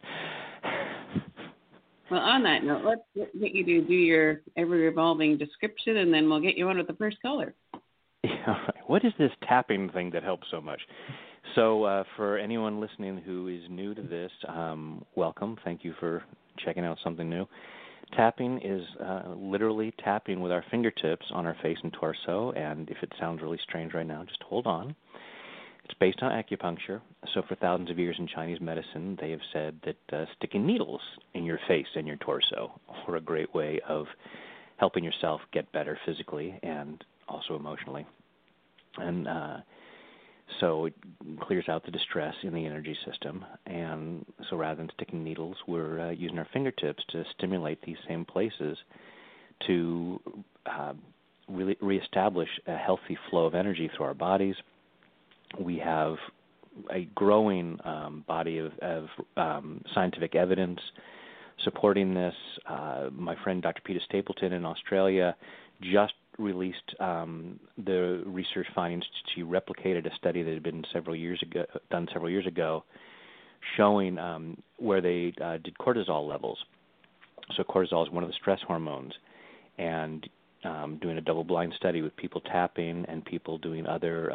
Speaker 2: Well, on that note, let's get you to do your ever-evolving description, and then we'll get you on with the first caller.
Speaker 14: Yeah, all right. What is this tapping thing that helps so much? So for anyone listening who is new to this, welcome. Thank you for checking out something new. Tapping is literally tapping with our fingertips on our face and torso, and if it sounds really strange right now, just hold on. It's based on acupuncture. So for thousands of years in Chinese medicine, they have said that sticking needles in your face and your torso are a great way of helping yourself get better physically and also emotionally. And so it clears out the distress in the energy system. And so rather than sticking needles, we're using our fingertips to stimulate these same places to really reestablish a healthy flow of energy through our bodies. We have a growing body of scientific evidence supporting this. My friend Dr. Peter Stapleton in Australia just released the research findings. She replicated a study that had been done several years ago, showing where they did cortisol levels. So cortisol is one of the stress hormones, and doing a double-blind study with people tapping and people doing other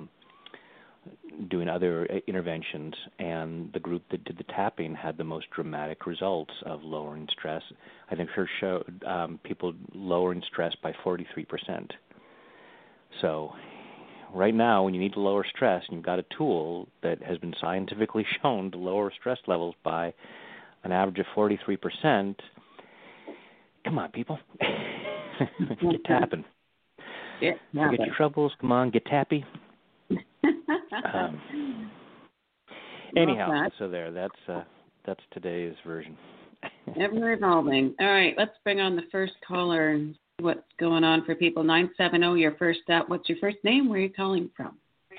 Speaker 14: interventions, and the group that did the tapping had the most dramatic results of lowering stress. I think her showed people lowering stress by 43%. So right now, when you need to lower stress and you've got a tool that has been scientifically shown to lower stress levels by an average of 43%, come on, people. Get tapping.
Speaker 2: Yeah,
Speaker 14: forget your troubles. Come on, get tappy. Anyhow, so there. That's today's version.
Speaker 2: Ever evolving. All right, let's bring on the first caller and see what's going on for people. 970, you're first up. What's your first name? Where are you calling from?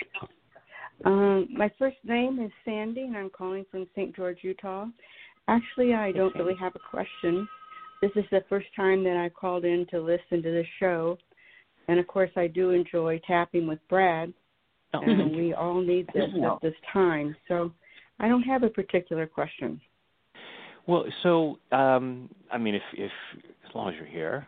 Speaker 15: My first name is Sandy, and I'm calling from St. George, Utah. Actually, I don't really have a question. This is the first time that I called in to listen to this show. And, of course, I do enjoy tapping with Brad. And we all need this at this time. So I don't have a particular question.
Speaker 14: Well, so, I mean, if as long as you're here,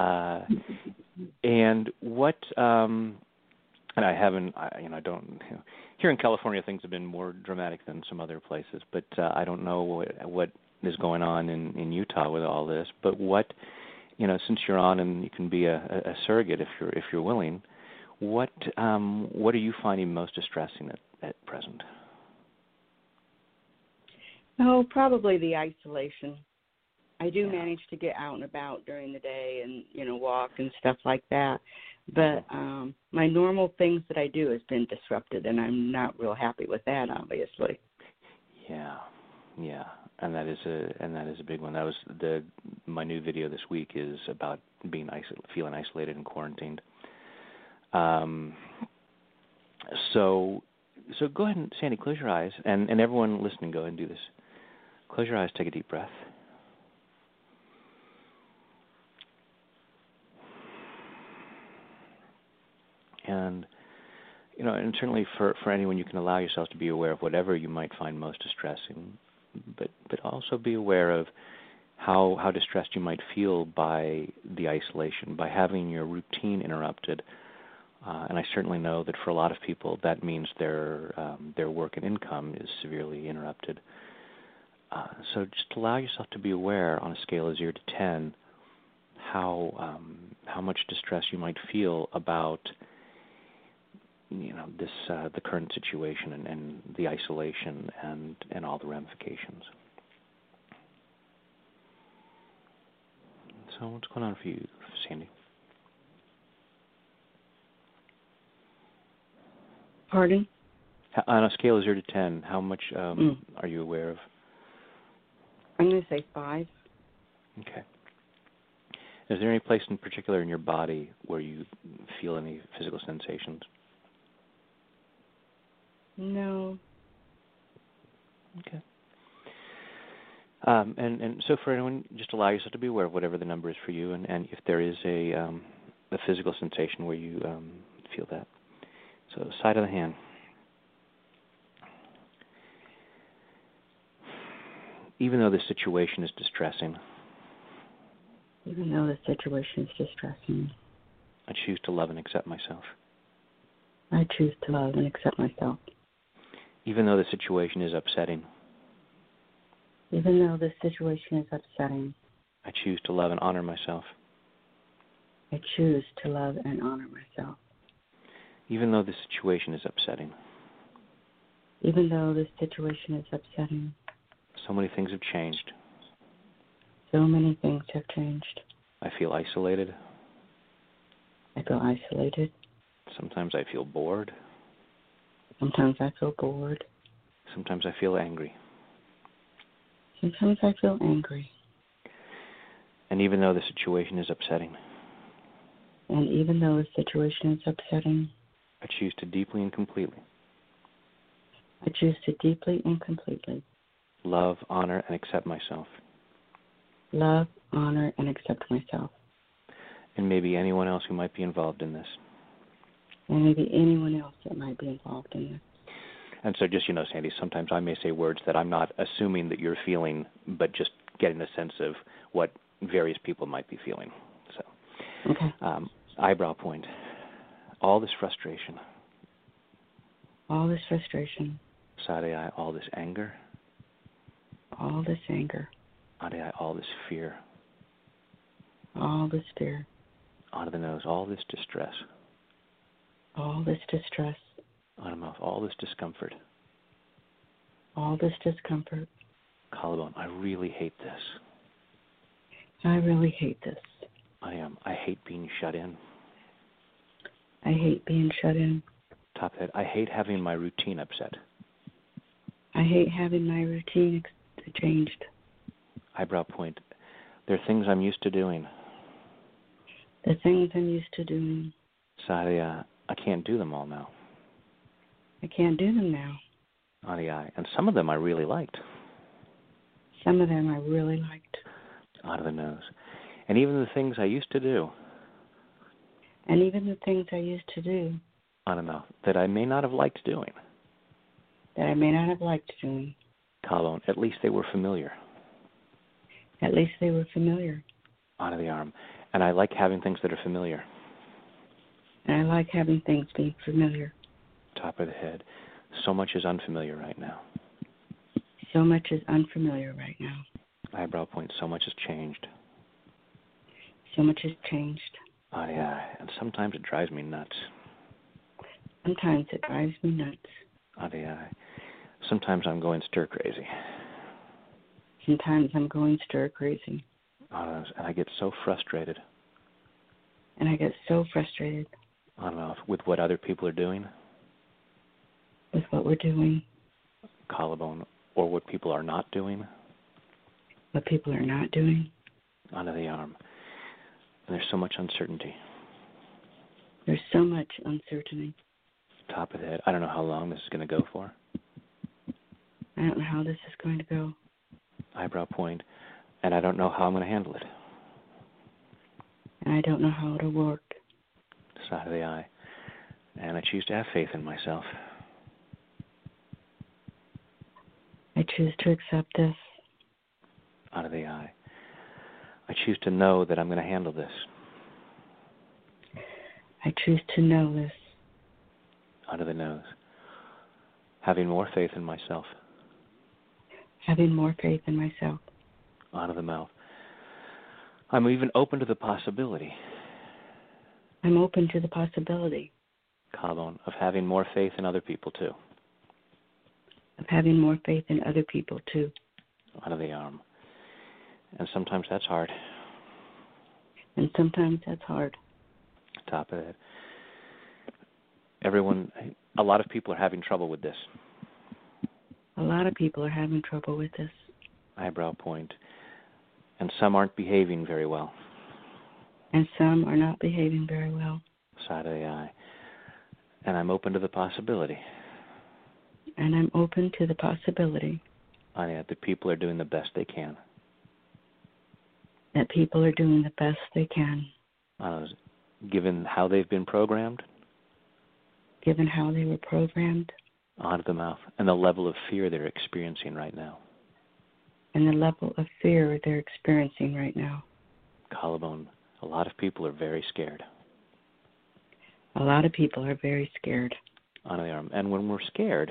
Speaker 14: and what, and I haven't, I don't, here in California things have been more dramatic than some other places, but I don't know what is going on in Utah with all this. But what, since you're on and you can be a surrogate if you're willing, what are you finding most distressing at present?
Speaker 15: Oh, probably the isolation. I do manage to get out and about during the day and, walk and stuff like that. But my normal things that I do has been disrupted, and I'm not real happy with that, obviously.
Speaker 14: Yeah, and that is a big one. That was my new video this week is about being feeling isolated and quarantined. So go ahead and Sandy, close your eyes, and everyone listening, go ahead and do this. Close your eyes, take a deep breath. And, and certainly for anyone, you can allow yourself to be aware of whatever you might find most distressing, but also be aware of how distressed you might feel by the isolation, by having your routine interrupted. And I certainly know that for a lot of people, that means their work and income is severely interrupted. So just allow yourself to be aware on a scale of 0 to 10 how much distress you might feel about this the current situation and the isolation and all the ramifications. So what's going on for you, Sandy?
Speaker 15: Pardon?
Speaker 14: On a scale of 0 to 10, how much are you aware of?
Speaker 15: I'm going to say 5.
Speaker 14: Okay. Is there any place in particular in your body where you feel any physical sensations?
Speaker 15: No.
Speaker 14: Okay. And so for anyone, just allow yourself to be aware of whatever the number is for you, and if there is a physical sensation where you feel that. So side of the hand. Even though the situation is distressing.
Speaker 15: Even though the situation is distressing.
Speaker 14: I choose to love and accept myself.
Speaker 15: I choose to love and accept myself.
Speaker 14: Even though the situation is upsetting.
Speaker 15: Even though the situation is upsetting.
Speaker 14: I choose to love and honor myself.
Speaker 15: I choose to love and honor myself.
Speaker 14: Even though the situation is upsetting.
Speaker 15: Even though the situation is upsetting.
Speaker 14: So many things have changed.
Speaker 15: So many things have changed.
Speaker 14: I feel isolated.
Speaker 15: I feel isolated.
Speaker 14: Sometimes I feel bored.
Speaker 15: Sometimes I feel bored.
Speaker 14: Sometimes I feel angry.
Speaker 15: Sometimes I feel angry.
Speaker 14: And even though the situation is upsetting.
Speaker 15: And even though the situation is upsetting.
Speaker 14: I choose to deeply and completely.
Speaker 15: I choose to deeply and completely.
Speaker 14: Love, honor, and accept myself.
Speaker 15: Love, honor, and accept myself.
Speaker 14: And maybe anyone else who might be involved in this.
Speaker 15: And maybe anyone else that might be involved in this.
Speaker 14: And so just, Sandy, sometimes I may say words that I'm not assuming that you're feeling, but just getting a sense of what various people might be feeling. So,
Speaker 15: okay.
Speaker 14: Eyebrow point. All this frustration.
Speaker 15: All this frustration.
Speaker 14: Side eye, all this anger.
Speaker 15: All this anger.
Speaker 14: Onto the eye, all this fear.
Speaker 15: All this fear.
Speaker 14: Onto the nose, all this distress.
Speaker 15: All this distress.
Speaker 14: On the mouth, all this discomfort.
Speaker 15: All this discomfort.
Speaker 14: Collarbone, I really hate this.
Speaker 15: I really hate this.
Speaker 14: I hate being shut in.
Speaker 15: I hate being shut in.
Speaker 14: Top head, I hate having my routine upset.
Speaker 15: I hate having my routine changed.
Speaker 14: Eyebrow point, There are things I'm used to doing.
Speaker 15: The things I'm used to doing.
Speaker 14: So I can't do them all now.
Speaker 15: I can't do them now.
Speaker 14: And some of them I really liked.
Speaker 15: Some of them I really liked.
Speaker 14: Out of the nose. And even the things I used to do.
Speaker 15: And even the things I used to do.
Speaker 14: Out of the mouth. That I may not have liked doing.
Speaker 15: That I may not have liked doing.
Speaker 14: Collarbone. At least they were familiar.
Speaker 15: At least they were familiar.
Speaker 14: Out of the arm. And I like having things that are familiar.
Speaker 15: And I like having things being familiar.
Speaker 14: Top of the head. So much is unfamiliar right now.
Speaker 15: So much is unfamiliar right now.
Speaker 14: Eyebrow point. So much has changed.
Speaker 15: So much has changed.
Speaker 14: And sometimes it drives me nuts.
Speaker 15: Sometimes it drives me nuts.
Speaker 14: Sometimes I'm going stir crazy.
Speaker 15: Sometimes I'm going stir crazy.
Speaker 14: And I get so frustrated.
Speaker 15: And I get so frustrated.
Speaker 14: With what other people are doing.
Speaker 15: With what we're doing.
Speaker 14: Collarbone. Or what people are not doing.
Speaker 15: What people are not doing.
Speaker 14: Onto the arm. And there's so much uncertainty.
Speaker 15: There's so much uncertainty.
Speaker 14: Top of the head. I don't know how long this is going to go for.
Speaker 15: I don't know how this is going to go.
Speaker 14: Eyebrow point. And I don't know how I'm going to handle it.
Speaker 15: And I don't know how it'll work.
Speaker 14: Side of the eye. And I choose to have faith in myself.
Speaker 15: I choose to accept this.
Speaker 14: Out of the eye. I choose to know that I'm going to handle this.
Speaker 15: I choose to know this.
Speaker 14: Out of the nose. Having more faith in myself.
Speaker 15: Having more faith in myself.
Speaker 14: Out of the mouth. I'm even open to the possibility.
Speaker 15: I'm open to the possibility.
Speaker 14: Collarbone. Of having more faith in other people too.
Speaker 15: Of having more faith in other people too.
Speaker 14: Out of the arm. And sometimes that's hard.
Speaker 15: And sometimes that's hard.
Speaker 14: Top of it. A lot of people are having trouble with this.
Speaker 15: A lot of people are having trouble with this.
Speaker 14: Eyebrow point. And some aren't behaving very well.
Speaker 15: And some are not behaving very well.
Speaker 14: Side of the eye. And I'm open to the possibility.
Speaker 15: And I'm open to the possibility.
Speaker 14: That people are doing the best they can.
Speaker 15: That people are doing the best they can.
Speaker 14: Given how they've been programmed.
Speaker 15: Given how they were programmed.
Speaker 14: Out of the mouth. And the level of fear they're experiencing right now.
Speaker 15: And the level of fear they're experiencing right now.
Speaker 14: Collarbone. A lot of people are very scared.
Speaker 15: A lot of people are very scared.
Speaker 14: On the arm. And when we're scared.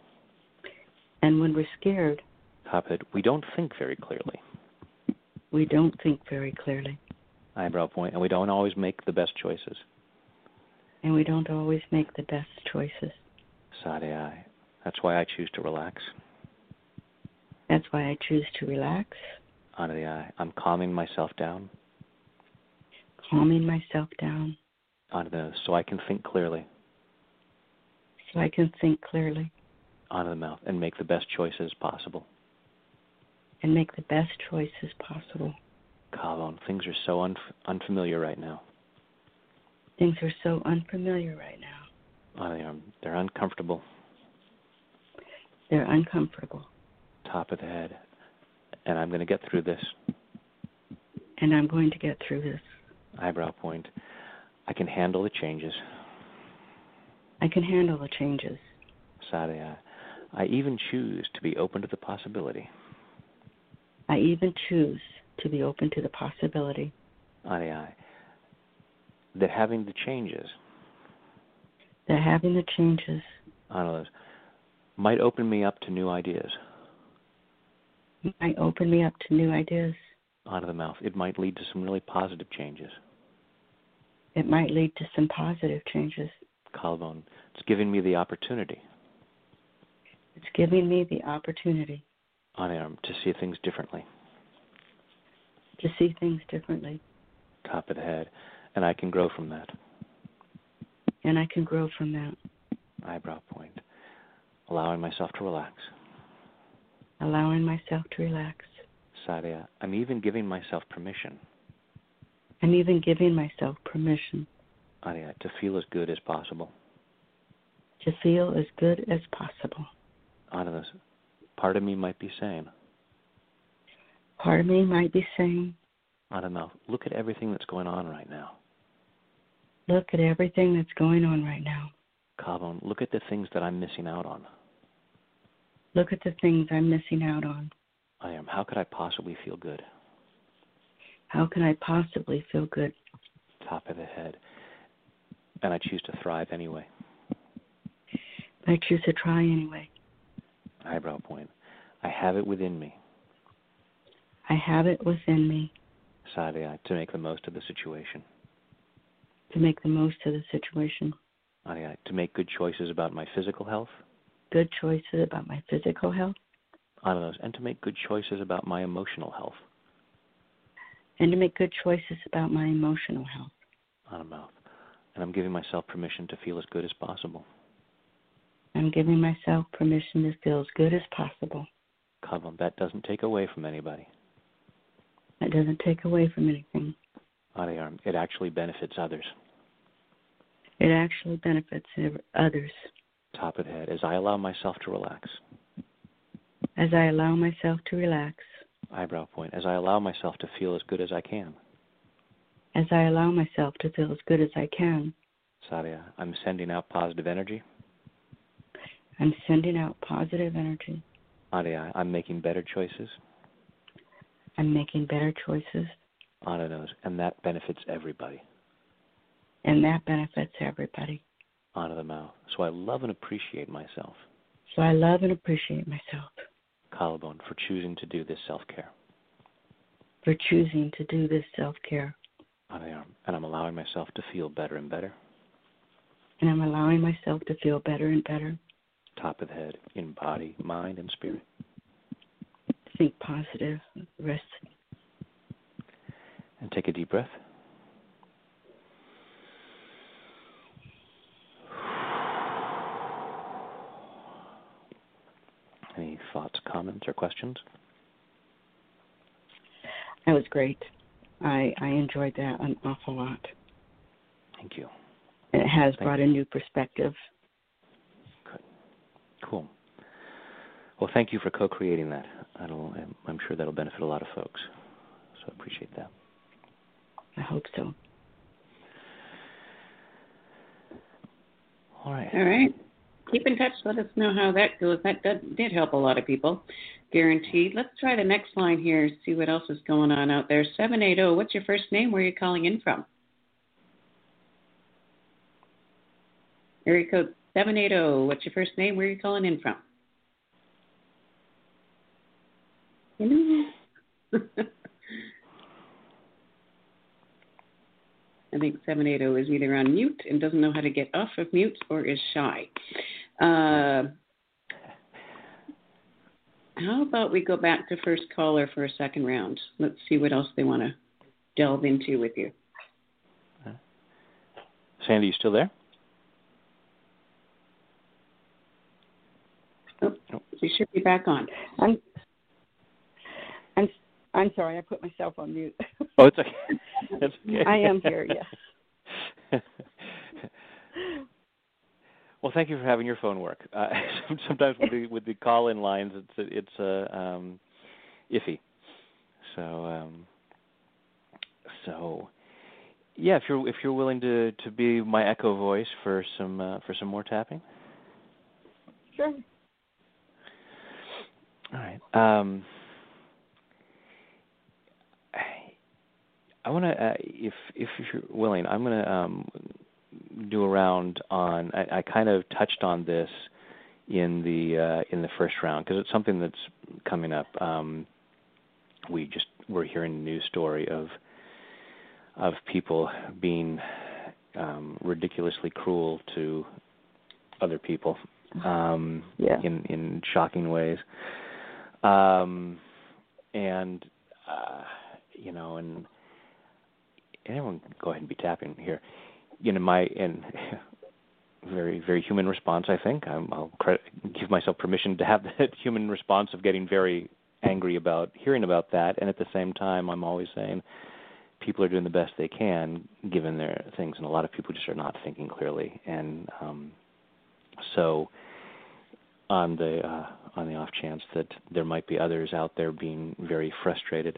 Speaker 15: Top
Speaker 14: of it, we don't think very clearly.
Speaker 15: We don't think very clearly.
Speaker 14: Eyebrow point. And we don't always make the best choices.
Speaker 15: And we don't always make the best choices.
Speaker 14: Side eye. That's why I choose to relax.
Speaker 15: That's why I choose to relax.
Speaker 14: Onto the eye. I'm calming myself down.
Speaker 15: Calming myself down.
Speaker 14: Onto the nose, so I can think clearly.
Speaker 15: So I can think clearly.
Speaker 14: Onto the mouth, and make the best choices possible.
Speaker 15: And make the best choices possible.
Speaker 14: Collarbone. Things are so unfamiliar right now.
Speaker 15: Things are so unfamiliar right now.
Speaker 14: On the arm. They're uncomfortable.
Speaker 15: They're uncomfortable.
Speaker 14: Top of the head. And I'm going to get through this.
Speaker 15: And I'm going to get through this.
Speaker 14: Eyebrow point. I can handle the changes.
Speaker 15: I can handle the changes.
Speaker 14: Side eye. I even choose to be open to the possibility.
Speaker 15: I even choose to be open to the possibility.
Speaker 14: On the eye. That having the changes.
Speaker 15: That having the changes.
Speaker 14: On those. Might open me up to new ideas.
Speaker 15: Might open me up to new ideas.
Speaker 14: Onto the mouth. It might lead to some really positive changes.
Speaker 15: It might lead to some positive changes.
Speaker 14: Collarbone. It's giving me the opportunity.
Speaker 15: It's giving me the opportunity.
Speaker 14: On arm. To see things differently.
Speaker 15: To see things differently.
Speaker 14: Top of the head. And I can grow from that.
Speaker 15: And I can grow from that.
Speaker 14: Eyebrow point. Allowing myself to relax.
Speaker 15: Allowing myself to relax.
Speaker 14: Sadia, I'm even giving myself permission.
Speaker 15: I'm even giving myself permission.
Speaker 14: Sadia, to feel as good as possible.
Speaker 15: To feel as good as possible.
Speaker 14: Sadia, part of me might be saying.
Speaker 15: Part of me might be saying.
Speaker 14: Sadia, look at everything that's going on right now.
Speaker 15: Look at everything that's going on right now.
Speaker 14: Kavon, look at the things that I'm missing out on.
Speaker 15: Look at the things I'm missing out on.
Speaker 14: How could I possibly feel good?
Speaker 15: How can I possibly feel good?
Speaker 14: Top of the head. And I choose to thrive anyway.
Speaker 15: I choose to try anyway.
Speaker 14: Eyebrow point. I have it within me.
Speaker 15: I have it within me.
Speaker 14: Sadia, to make the most of the situation.
Speaker 15: To make the most of the situation.
Speaker 14: Sadia, to make good choices about my physical health.
Speaker 15: Good choices about my physical health.
Speaker 14: And to make good choices about my emotional health.
Speaker 15: And to make good choices about my emotional health.
Speaker 14: On a mouth. And I'm giving myself permission to feel as good as possible.
Speaker 15: I'm giving myself permission to feel as good as possible.
Speaker 14: Kavon, that doesn't take away from anybody.
Speaker 15: That doesn't take away from anything.
Speaker 14: It actually benefits others.
Speaker 15: It actually benefits others.
Speaker 14: Top of the head. As I allow myself to relax.
Speaker 15: As I allow myself to relax.
Speaker 14: Eyebrow point. As I allow myself to feel as good as I can.
Speaker 15: As I allow myself to feel as good as I can.
Speaker 14: Sadia, I'm sending out positive energy.
Speaker 15: I'm sending out positive energy.
Speaker 14: Sadia, I'm making better choices.
Speaker 15: I'm making better choices.
Speaker 14: Anna knows, and that benefits everybody.
Speaker 15: And that benefits everybody.
Speaker 14: Honor the mouth. So I love and appreciate myself.
Speaker 15: So I love and appreciate myself.
Speaker 14: Collarbone, for choosing to do this self-care.
Speaker 15: For choosing to do this self-care.
Speaker 14: And I'm allowing myself to feel better and better.
Speaker 15: And I'm allowing myself to feel better and better.
Speaker 14: Top of the head, in body, mind, and spirit.
Speaker 15: Think positive. Rest.
Speaker 14: And take a deep breath. Any thoughts, comments, or questions?
Speaker 15: That was great. I enjoyed that an awful lot.
Speaker 14: Thank you.
Speaker 15: It has brought a new perspective.
Speaker 14: Good. Cool. Well, thank you for co-creating that. I'm sure that'll benefit a lot of folks. So I appreciate that.
Speaker 15: I hope so.
Speaker 14: All right.
Speaker 2: All right. Keep in touch. Let us know how that goes. That did help a lot of people. Guaranteed. Let's try the next line here, see what else is going on out there. 780, what's your first name? Where are you calling in from? Area code 780, what's your first name? Where are you calling in from? I think 780 is either on mute and doesn't know how to get off of mute or is shy. How about we go back to first caller for a second round? Let's see what else they want to delve into with you.
Speaker 14: Sandy, you still there?
Speaker 2: Oh, she should be back on.
Speaker 15: I'm sorry, I put myself on mute.
Speaker 14: Oh, it's okay. It's okay.
Speaker 15: I am here, yes.
Speaker 14: Well, thank you for having your phone work. Sometimes with the call-in lines, it's iffy. So yeah, if you're willing to be my echo voice for some more tapping.
Speaker 15: Sure.
Speaker 14: All right. I want to, if you're willing, I'm going to do a round on. I kind of touched on this in the first round because it's something that's coming up. We're hearing a news story of people being ridiculoly cruel to other people in shocking ways, and everyone go ahead and be tapping here. Very, very human response, I think. I'll give myself permission to have that human response of getting very angry about hearing about that, and at the same time, I'm always saying people are doing the best they can given their things, and a lot of people just are not thinking clearly. And so, on the off chance that there might be others out there being very frustrated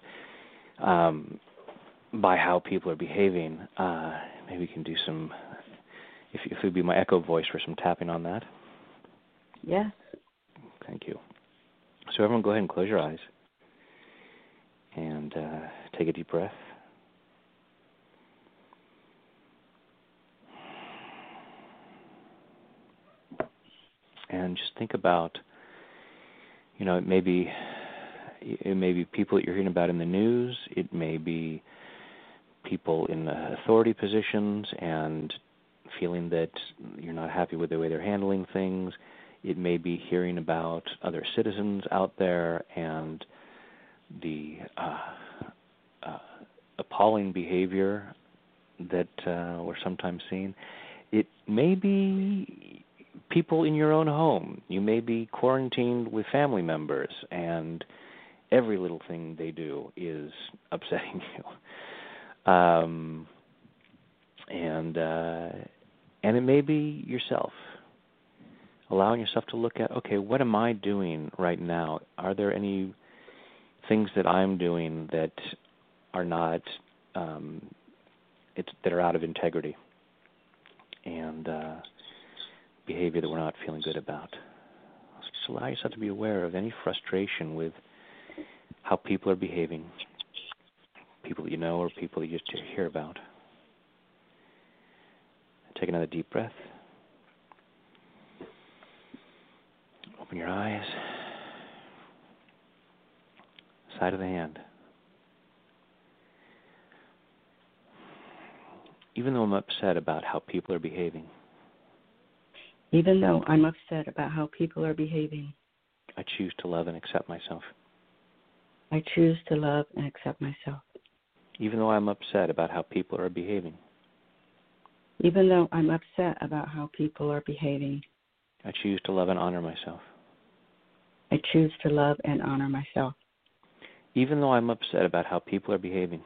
Speaker 14: by how people are behaving, maybe we can do some. If it would be my echo voice for some tapping on that.
Speaker 15: Yes.
Speaker 14: Thank you. So everyone, go ahead and close your eyes and take a deep breath. And just think about, it may be people that you're hearing about in the news. It may be people in authority positions and feeling that you're not happy with the way they're handling things. It may be hearing about other citizens out there and the appalling behavior that we're sometimes seeing. It may be people in your own home. You may be quarantined with family members, and every little thing they do is upsetting you. And it may be yourself, allowing yourself to look at, okay, what am I doing right now? Are there any things that I'm doing that are not, that are out of integrity and behavior that we're not feeling good about? So just allow yourself to be aware of any frustration with how people are behaving, people that you know or people that you just hear about. Take another deep breath. Open your eyes. Side of the hand. Even though I'm upset about how people are behaving.
Speaker 15: Even though I'm upset about how people are behaving.
Speaker 14: I choose to love and accept myself.
Speaker 15: I choose to love and accept myself.
Speaker 14: Even though I'm upset about how people are behaving.
Speaker 15: Even though I'm upset about how people are behaving.
Speaker 14: I choose to love and honor myself.
Speaker 15: I choose to love and honor myself.
Speaker 14: Even though I'm upset about how people are behaving.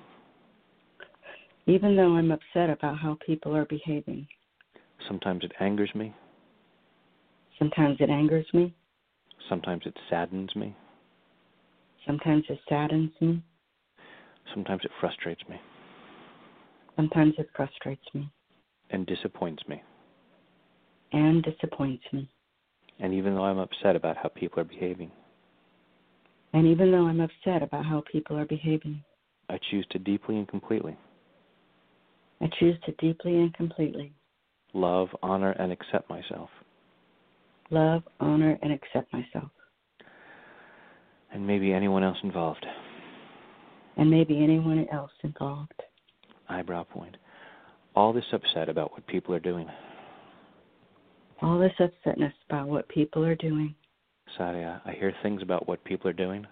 Speaker 15: Even though I'm upset about how people are behaving.
Speaker 14: Sometimes it angers me.
Speaker 15: Sometimes it angers me.
Speaker 14: Sometimes it saddens me.
Speaker 15: Sometimes it saddens me.
Speaker 14: Sometimes it frustrates me.
Speaker 15: Sometimes it frustrates me.
Speaker 14: And disappoints me.
Speaker 15: And disappoints me.
Speaker 14: And even though I'm upset about how people are behaving.
Speaker 15: And even though I'm upset about how people are behaving.
Speaker 14: I choose to deeply and completely.
Speaker 15: I choose to deeply and completely.
Speaker 14: Love, honor, and accept myself.
Speaker 15: Love, honor, and accept myself.
Speaker 14: And maybe anyone else involved.
Speaker 15: And maybe anyone else involved.
Speaker 14: Eyebrow point. All this upset about what people are doing.
Speaker 15: All this upsetness about what people are doing.
Speaker 14: Sadia, I hear things about what people are doing.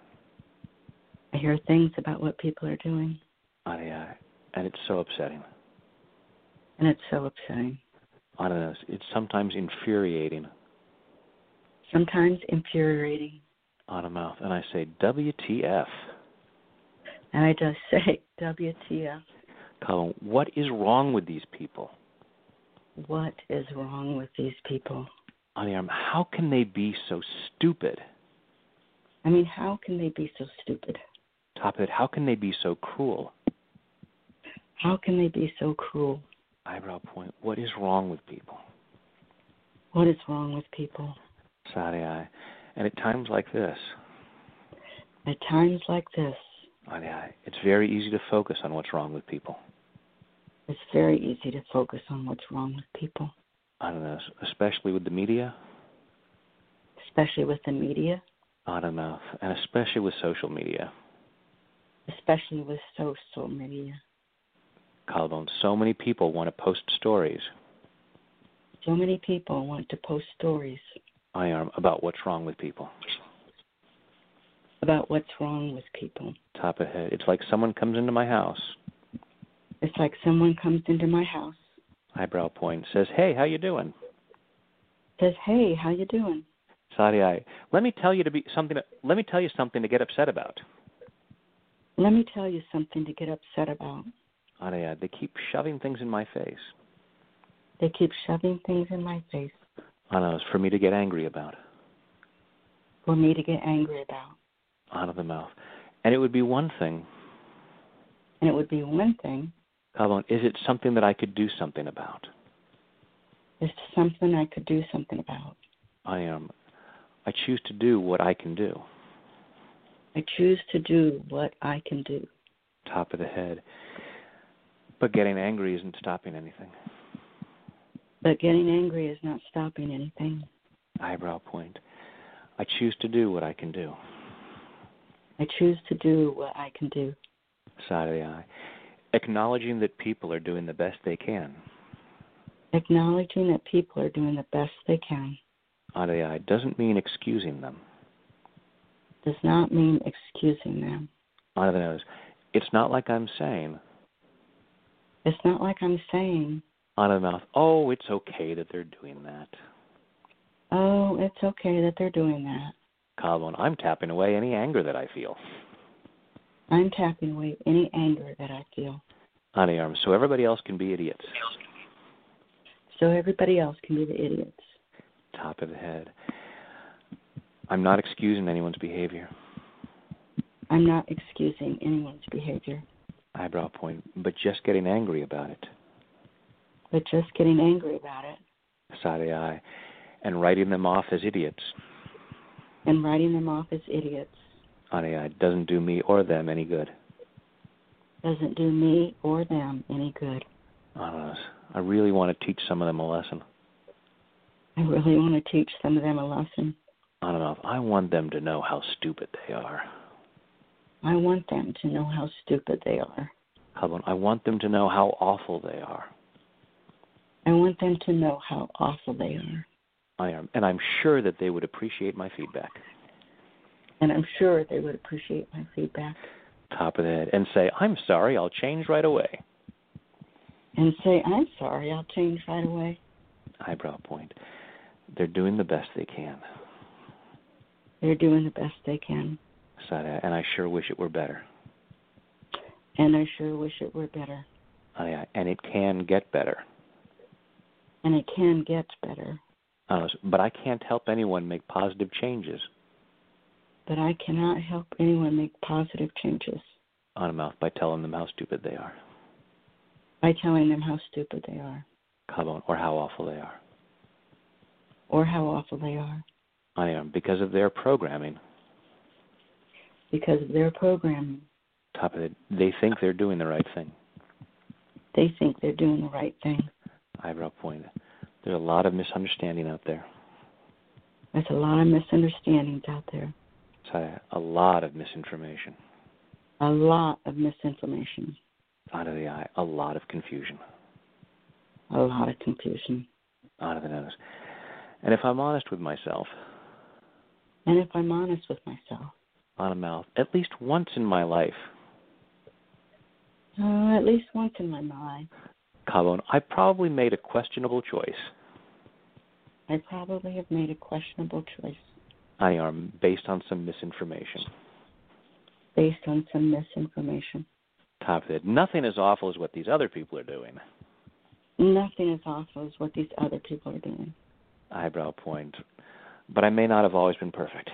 Speaker 15: I hear things about what people are doing.
Speaker 14: And it's so upsetting.
Speaker 15: And it's so upsetting.
Speaker 14: It's sometimes infuriating.
Speaker 15: Sometimes infuriating.
Speaker 14: On a mouth. And I say, WTF.
Speaker 15: And I just say, WTF.
Speaker 14: Colin, what is wrong with these people?
Speaker 15: What is wrong with these people?
Speaker 14: How can they be so stupid?
Speaker 15: I mean, how can they be so stupid?
Speaker 14: Top of it, how can they be so cruel?
Speaker 15: How can they be so cruel?
Speaker 14: Eyebrow point. What is wrong with people?
Speaker 15: What is wrong with people?
Speaker 14: Sadia. And at times like this.
Speaker 15: At times like this.
Speaker 14: It's very easy to focus on what's wrong with people.
Speaker 15: It's very easy to focus on what's wrong with people.
Speaker 14: Especially with the media.
Speaker 15: Especially with the media.
Speaker 14: And especially with social media.
Speaker 15: Especially with social media.
Speaker 14: Collarbone, so many people want to post stories.
Speaker 15: So many people want to post stories.
Speaker 14: About what's wrong with people.
Speaker 15: About what's wrong with people.
Speaker 14: Top of head. It's like someone comes into my house.
Speaker 15: It's like someone comes into my house.
Speaker 14: Eyebrow point. Says, hey, how you doing?
Speaker 15: Says, hey, how you doing?
Speaker 14: Sadi, let me tell you something to get upset about.
Speaker 15: Let me tell you something to get upset about.
Speaker 14: Sadi, they keep shoving things in my face.
Speaker 15: They keep shoving things in my face.
Speaker 14: It's for me to get angry about.
Speaker 15: For me to get angry about.
Speaker 14: Out of the mouth. And it would be one thing.
Speaker 15: And it would be one thing.
Speaker 14: Carbone, is it something that I could do something about?
Speaker 15: Is it something I could do something about?
Speaker 14: I choose to do what I can do.
Speaker 15: I choose to do what I can do.
Speaker 14: Top of the head. But getting angry isn't stopping anything.
Speaker 15: But getting angry is not stopping anything.
Speaker 14: Eyebrow point. I choose to do what I can do.
Speaker 15: I choose to do what I can do.
Speaker 14: Side of the eye. Acknowledging that people are doing the best they can.
Speaker 15: Acknowledging that people are doing the best they can.
Speaker 14: Out of the eye doesn't mean excusing them.
Speaker 15: Does not mean excusing them.
Speaker 14: Out of the nose. It's not like I'm saying.
Speaker 15: It's not like I'm saying.
Speaker 14: Out of the mouth. Oh, it's okay that they're doing that.
Speaker 15: Oh, it's okay that they're doing that.
Speaker 14: Carbone, I'm tapping away any anger that I feel.
Speaker 15: I'm tapping away any anger that I feel.
Speaker 14: On the arm, so everybody else can be idiots.
Speaker 15: So everybody else can be the idiots.
Speaker 14: Top of the head. I'm not excusing anyone's behavior.
Speaker 15: I'm not excusing anyone's behavior.
Speaker 14: Eyebrow point, but just getting angry about it.
Speaker 15: But just getting angry about it.
Speaker 14: Side of the eye. And writing them off as idiots.
Speaker 15: And writing them off as idiots.
Speaker 14: On the eye doesn't do me or them any good.
Speaker 15: Doesn't do me or them any good.
Speaker 14: I really want to teach some of them a lesson.
Speaker 15: I really want to teach some of them a lesson.
Speaker 14: I want them to know how stupid they are.
Speaker 15: I want them to know how stupid they are.
Speaker 14: I want them to know how awful they are.
Speaker 15: I want them to know how awful they are.
Speaker 14: And I'm sure that they would appreciate my feedback.
Speaker 15: And I'm sure they would appreciate my feedback.
Speaker 14: Top of the head. And say, I'm sorry, I'll change right away.
Speaker 15: And say, I'm sorry, I'll change right away.
Speaker 14: Eyebrow point. They're doing the best they can.
Speaker 15: They're doing the best they can.
Speaker 14: And I sure wish it were better.
Speaker 15: And I sure wish it were better.
Speaker 14: And it can get better.
Speaker 15: And it can get better.
Speaker 14: But I can't help anyone make positive changes.
Speaker 15: But I cannot help anyone make positive changes.
Speaker 14: On a mouth by telling them how stupid they are.
Speaker 15: By telling them how stupid they are.
Speaker 14: Or how awful they are.
Speaker 15: Or how awful they are.
Speaker 14: Because of their programming.
Speaker 15: Because of their programming.
Speaker 14: Top of it, they think they're doing the right thing.
Speaker 15: They think they're doing the right thing.
Speaker 14: Eyebrow point. There's a lot of misunderstanding out there.
Speaker 15: There's a lot of misunderstandings out there.
Speaker 14: A lot of misinformation.
Speaker 15: A lot of misinformation.
Speaker 14: Out of the eye, a lot of confusion.
Speaker 15: A lot of confusion.
Speaker 14: Out of the nose. And if I'm honest with myself.
Speaker 15: And if I'm honest with myself.
Speaker 14: On a mouth, at least once in my life.
Speaker 15: At least once in my life.
Speaker 14: Carbone, I probably made a questionable choice.
Speaker 15: I probably have made a questionable choice.
Speaker 14: Based on some misinformation.
Speaker 15: Based on some misinformation.
Speaker 14: Top of it. Nothing as awful as what these other people are doing.
Speaker 15: Nothing as awful as what these other people are doing.
Speaker 14: Eyebrow point. But I may not have always been perfect.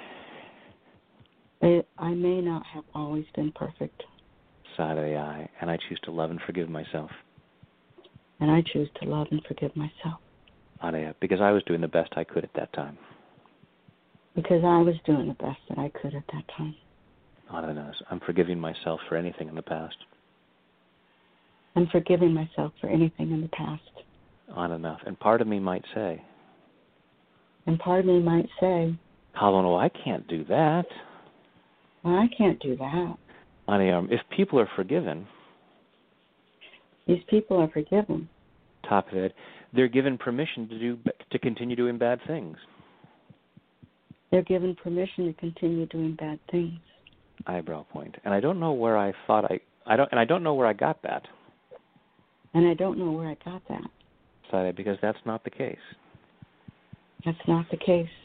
Speaker 15: I may not have always been perfect.
Speaker 14: Side of the eye. And I choose to love and forgive myself.
Speaker 15: And I choose to love and forgive myself.
Speaker 14: Because I was doing the best I could at that time.
Speaker 15: Because I was doing the best that I could at that time.
Speaker 14: On the nose. I'm forgiving myself for anything in the past.
Speaker 15: I'm forgiving myself for anything in the past.
Speaker 14: On enough. And part of me might say.
Speaker 15: And part of me might say.
Speaker 14: Oh, I can't do that.
Speaker 15: Well, I can't do that.
Speaker 14: If people are forgiven.
Speaker 15: These people are forgiven.
Speaker 14: Top of it. They're given permission to continue doing bad things.
Speaker 15: They're given permission to continue doing bad things.
Speaker 14: Eyebrow point. And I don't know where I thought I don't know where I got that.
Speaker 15: And I don't know where I got that.
Speaker 14: Because that's not the case.
Speaker 15: That's not the case.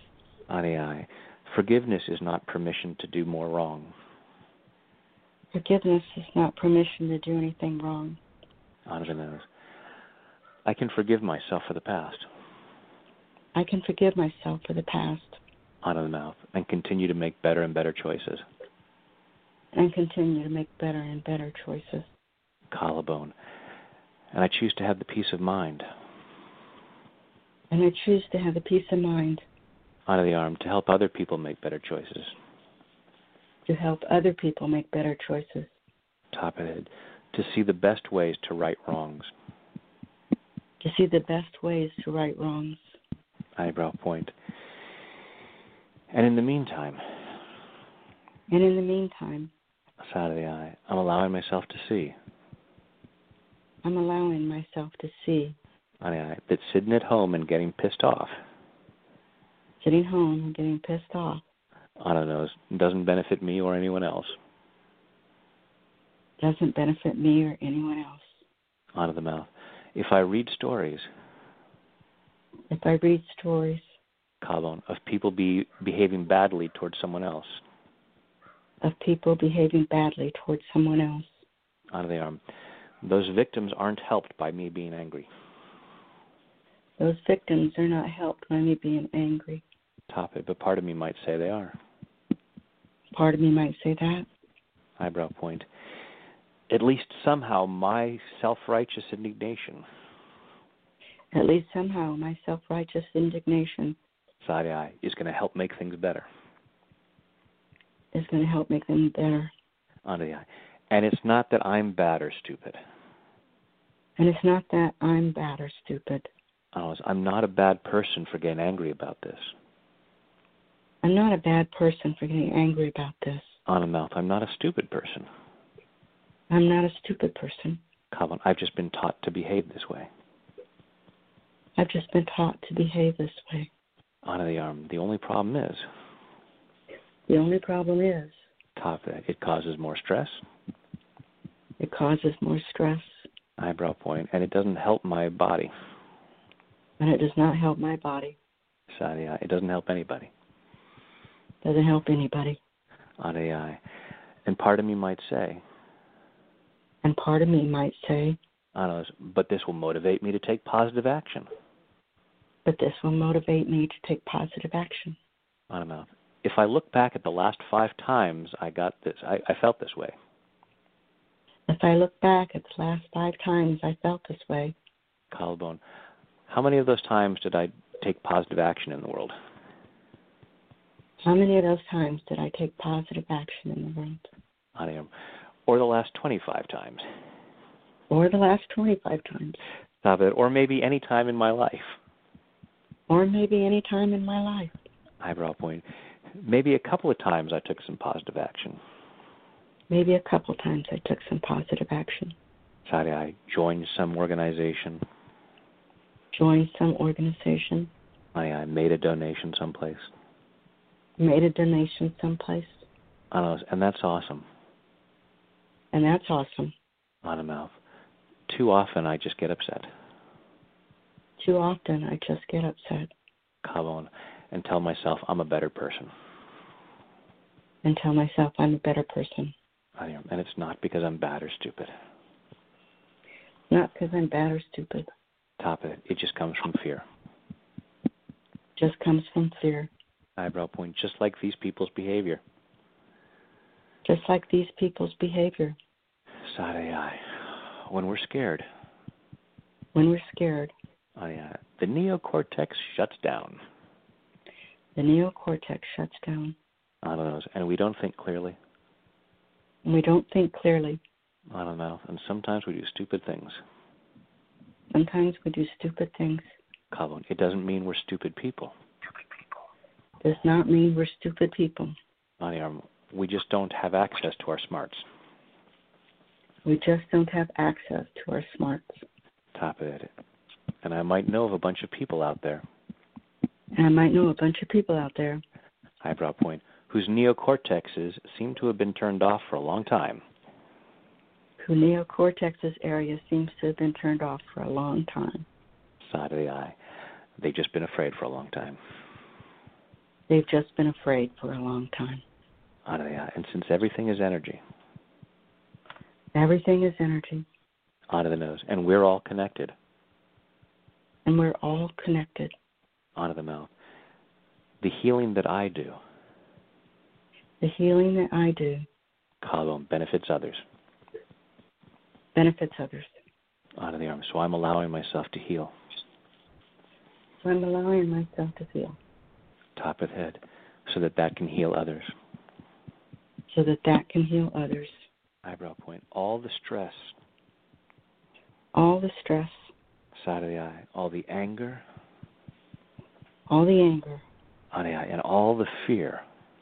Speaker 14: On the eye. Forgiveness is not permission to do more wrong.
Speaker 15: Forgiveness is not permission to do anything wrong.
Speaker 14: On the nose. I can forgive myself for the past.
Speaker 15: I can forgive myself for the past.
Speaker 14: On the mouth. And continue to make better and better choices.
Speaker 15: And continue to make better and better choices.
Speaker 14: Collarbone. And I choose to have the peace of mind.
Speaker 15: And I choose to have the peace of mind.
Speaker 14: Out of the arm, to help other people make better choices.
Speaker 15: To help other people make better choices.
Speaker 14: Top of the head. To see the best ways to right wrongs.
Speaker 15: To see the best ways to right wrongs.
Speaker 14: Eyebrow point. And in the meantime.
Speaker 15: And in the meantime.
Speaker 14: Side of the eye. I'm allowing myself to see.
Speaker 15: I'm allowing myself to see.
Speaker 14: On the eye. That sitting at home and getting pissed off.
Speaker 15: Sitting home and getting pissed off.
Speaker 14: On the nose. Doesn't benefit me or anyone else.
Speaker 15: Doesn't benefit me or anyone else.
Speaker 14: On the mouth. If I read stories.
Speaker 15: If I read stories.
Speaker 14: Collarbone. Of people behaving badly towards someone else.
Speaker 15: Of people behaving badly towards someone else.
Speaker 14: On the arm. Those victims aren't helped by me being angry.
Speaker 15: Those victims are not helped by me being angry.
Speaker 14: Top it, but part of me might say they are.
Speaker 15: Part of me might say that.
Speaker 14: Eyebrow point. At least somehow my self-righteous indignation.
Speaker 15: At least somehow my self-righteous indignation.
Speaker 14: Side eye is going to help make things better.
Speaker 15: Is going to help make them better.
Speaker 14: On the eye. And it's not that I'm bad or stupid.
Speaker 15: And it's not that I'm bad or stupid.
Speaker 14: I'm not a bad person for getting angry about this.
Speaker 15: I'm not a bad person for getting angry about this.
Speaker 14: On the mouth. I'm not a stupid person.
Speaker 15: I'm not a stupid person.
Speaker 14: Colin, I've just been taught to behave this way.
Speaker 15: I've just been taught to behave this way.
Speaker 14: On the arm. The only problem is.
Speaker 15: The only problem is.
Speaker 14: Top it. It causes more stress.
Speaker 15: It causes more stress.
Speaker 14: Eyebrow point. And it doesn't help my body.
Speaker 15: And it does not help my body.
Speaker 14: Side of the eye. It doesn't help anybody.
Speaker 15: Doesn't help anybody.
Speaker 14: On the eye. And part of me might say.
Speaker 15: And part of me might say.
Speaker 14: But this will motivate me to take positive action.
Speaker 15: But this will motivate me to take positive action.
Speaker 14: On the mouth. If I look back at the last 5 times I got this, I felt this way.
Speaker 15: If I look back at the last 5 times I felt this way.
Speaker 14: Collarbone. How many of those times did I take positive action in the world?
Speaker 15: How many of those times did I take positive action in the world?
Speaker 14: Or the last 25 times.
Speaker 15: Or the last 25 times.
Speaker 14: Stop it. Or maybe any time in my life.
Speaker 15: Or maybe any time in my life.
Speaker 14: Eyebrow point. Maybe a couple of times I took some positive action.
Speaker 15: Maybe a couple of times I took some positive action.
Speaker 14: Side eye. Joined some organization.
Speaker 15: Joined some organization.
Speaker 14: I made a donation someplace.
Speaker 15: Made a donation someplace.
Speaker 14: And that's awesome.
Speaker 15: And that's awesome.
Speaker 14: On the mouth. Too often I just get upset.
Speaker 15: Too often I just get upset.
Speaker 14: Come on. And tell myself I'm a better person.
Speaker 15: And tell myself I'm a better person.
Speaker 14: And it's not because I'm bad or stupid.
Speaker 15: Not because I'm bad or stupid.
Speaker 14: Top of it. It just comes from fear.
Speaker 15: Just comes from fear.
Speaker 14: Eyebrow point. Just like these people's behavior.
Speaker 15: Just like these people's behavior.
Speaker 14: Side eye. When we're scared.
Speaker 15: When we're scared.
Speaker 14: The neocortex shuts down.
Speaker 15: The neocortex shuts down.
Speaker 14: On the nose. And we don't think clearly.
Speaker 15: And we don't think clearly.
Speaker 14: On the mouth. And sometimes we do stupid things.
Speaker 15: Sometimes we do stupid things.
Speaker 14: Colin, it doesn't mean we're stupid people.
Speaker 15: Does not mean we're stupid people.
Speaker 14: We just don't have access to our smarts.
Speaker 15: We just don't have access to our smarts.
Speaker 14: Top of it. And I might know of a bunch of people out there. Eyebrow point. Whose neocortexes seem to have been turned off for a long time.
Speaker 15: Whose neocortex's area seems to have been turned off for a long time.
Speaker 14: Side of the eye. They've just been afraid for a long time.
Speaker 15: They've just been afraid for a long time.
Speaker 14: And since everything is energy.
Speaker 15: Everything is energy.
Speaker 14: Onto the nose. And we're all connected.
Speaker 15: And we're all connected.
Speaker 14: Onto the mouth. The healing that I do.
Speaker 15: The healing that I do.
Speaker 14: Collarbone benefits others.
Speaker 15: Benefits others.
Speaker 14: Onto the arm. So I'm allowing myself to heal.
Speaker 15: So I'm allowing myself to feel.
Speaker 14: Top of the head. So that can heal others.
Speaker 15: So that can heal others.
Speaker 14: Eyebrow point. All the stress.
Speaker 15: All the stress.
Speaker 14: Side of the eye. All the anger.
Speaker 15: All the anger.
Speaker 14: On the eye. And all the fear.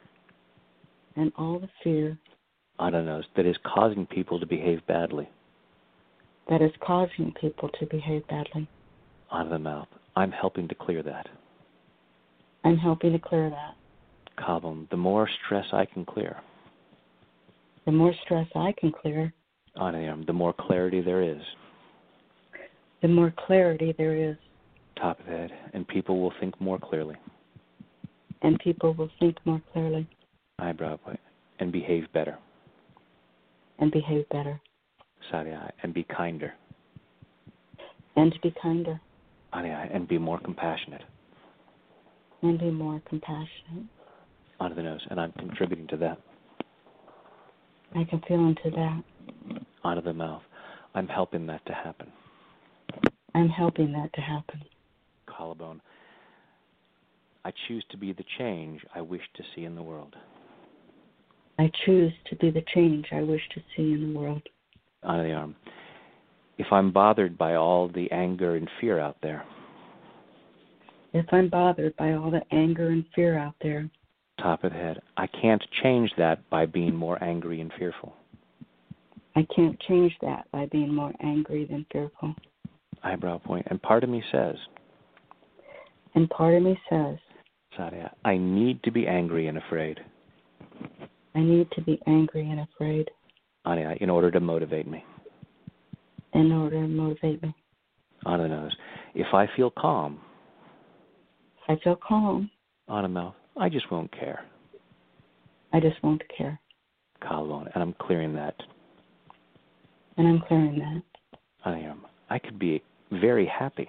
Speaker 15: And all the fear.
Speaker 14: On the nose. That is causing people to behave badly.
Speaker 15: That is causing people to behave badly.
Speaker 14: Onto the mouth. I'm helping to clear that.
Speaker 15: I'm helping to clear that.
Speaker 14: Collarbone. The more stress I can clear.
Speaker 15: The more stress I can clear.
Speaker 14: Onto the arm. The more clarity there is.
Speaker 15: The more clarity there is.
Speaker 14: Top of the head. And people will think more clearly.
Speaker 15: And people will think more clearly.
Speaker 14: Eyebrow point. And behave better.
Speaker 15: And behave better.
Speaker 14: Side of the eye. And be kinder.
Speaker 15: And to be kinder.
Speaker 14: On the eye. And be more compassionate.
Speaker 15: And be more compassionate.
Speaker 14: Onto the nose. And I'm contributing to that.
Speaker 15: I can feel into that.
Speaker 14: Onto the mouth. I'm helping that to happen.
Speaker 15: I'm helping that to happen.
Speaker 14: Collarbone. I choose to be the change I wish to see in the world.
Speaker 15: I choose to be the change I wish to see in the world.
Speaker 14: Onto the arm. If I'm bothered by all the anger and fear out there.
Speaker 15: If I'm bothered by all the anger and fear out there.
Speaker 14: Top of the head. I can't change that by being more angry and fearful.
Speaker 15: I can't change that by being more angry than fearful.
Speaker 14: Eyebrow point. And part of me says.
Speaker 15: And part of me says.
Speaker 14: I need to be angry and afraid.
Speaker 15: I need to be angry and afraid.
Speaker 14: In order to motivate me.
Speaker 15: In order to motivate me.
Speaker 14: On the nose. If I feel calm.
Speaker 15: If I feel calm.
Speaker 14: On the mouth. I just won't care.
Speaker 15: I just won't care.
Speaker 14: Collarbone. And I'm clearing that.
Speaker 15: And I'm clearing that.
Speaker 14: On the arm. I could be very happy.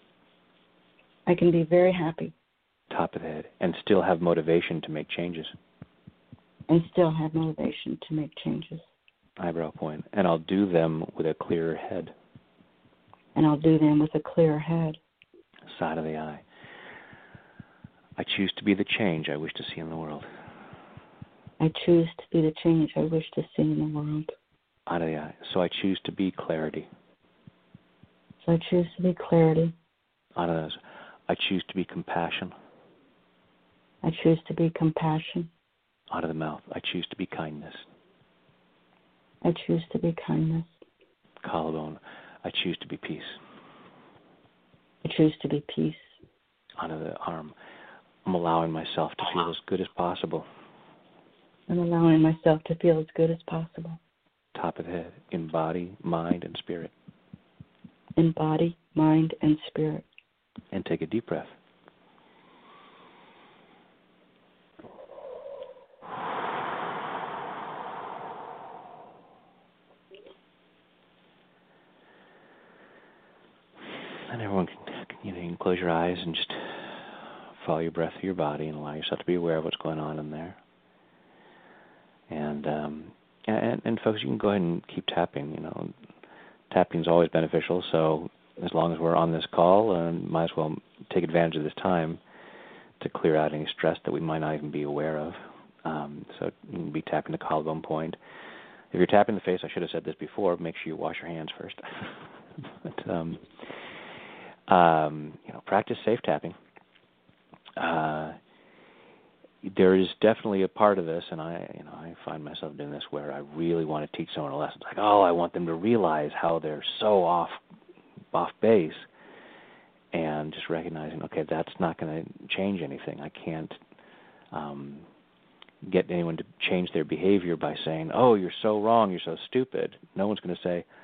Speaker 15: I can be very happy.
Speaker 14: Top of the head. And still have motivation to make changes.
Speaker 15: And still have motivation to make changes.
Speaker 14: Eyebrow point. And I'll do them with a clearer head.
Speaker 15: And I'll do them with a clearer head.
Speaker 14: Side of the eye. I choose to be the change I wish to see in the world.
Speaker 15: I choose to be the change I wish to see in the world.
Speaker 14: Out of the eye. So I choose to be clarity.
Speaker 15: So I choose to be clarity.
Speaker 14: Out of those. I choose to be compassion.
Speaker 15: I choose to be compassion.
Speaker 14: Out of the mouth. I choose to be kindness.
Speaker 15: I choose to be kindness.
Speaker 14: Collarbone. I choose to be peace.
Speaker 15: I choose to be peace.
Speaker 14: Out of the arm. I'm allowing myself to feel as good as possible.
Speaker 15: I'm allowing myself to feel as good as possible.
Speaker 14: Top of the head. In body, mind, and spirit.
Speaker 15: In body, mind, and spirit.
Speaker 14: And take a deep breath. And everyone you can close your eyes and just follow your breath through your body and allow yourself to be aware of what's going on in there. And folks, you can go ahead and keep tapping. Tapping is always beneficial. So as long as we're on this call, might as well take advantage of this time to clear out any stress that we might not even be aware of. So you can be tapping the collarbone point. If you're tapping the face, I should have said this before. Make sure you wash your hands first. But practice safe tapping. There is definitely a part of this, and I find myself doing this where I really want to teach someone a lesson. It's like, I want them to realize how they're so off base, and just recognizing, okay, that's not going to change anything. I can't get anyone to change their behavior by saying, oh, you're so wrong, you're so stupid. No one's going to say,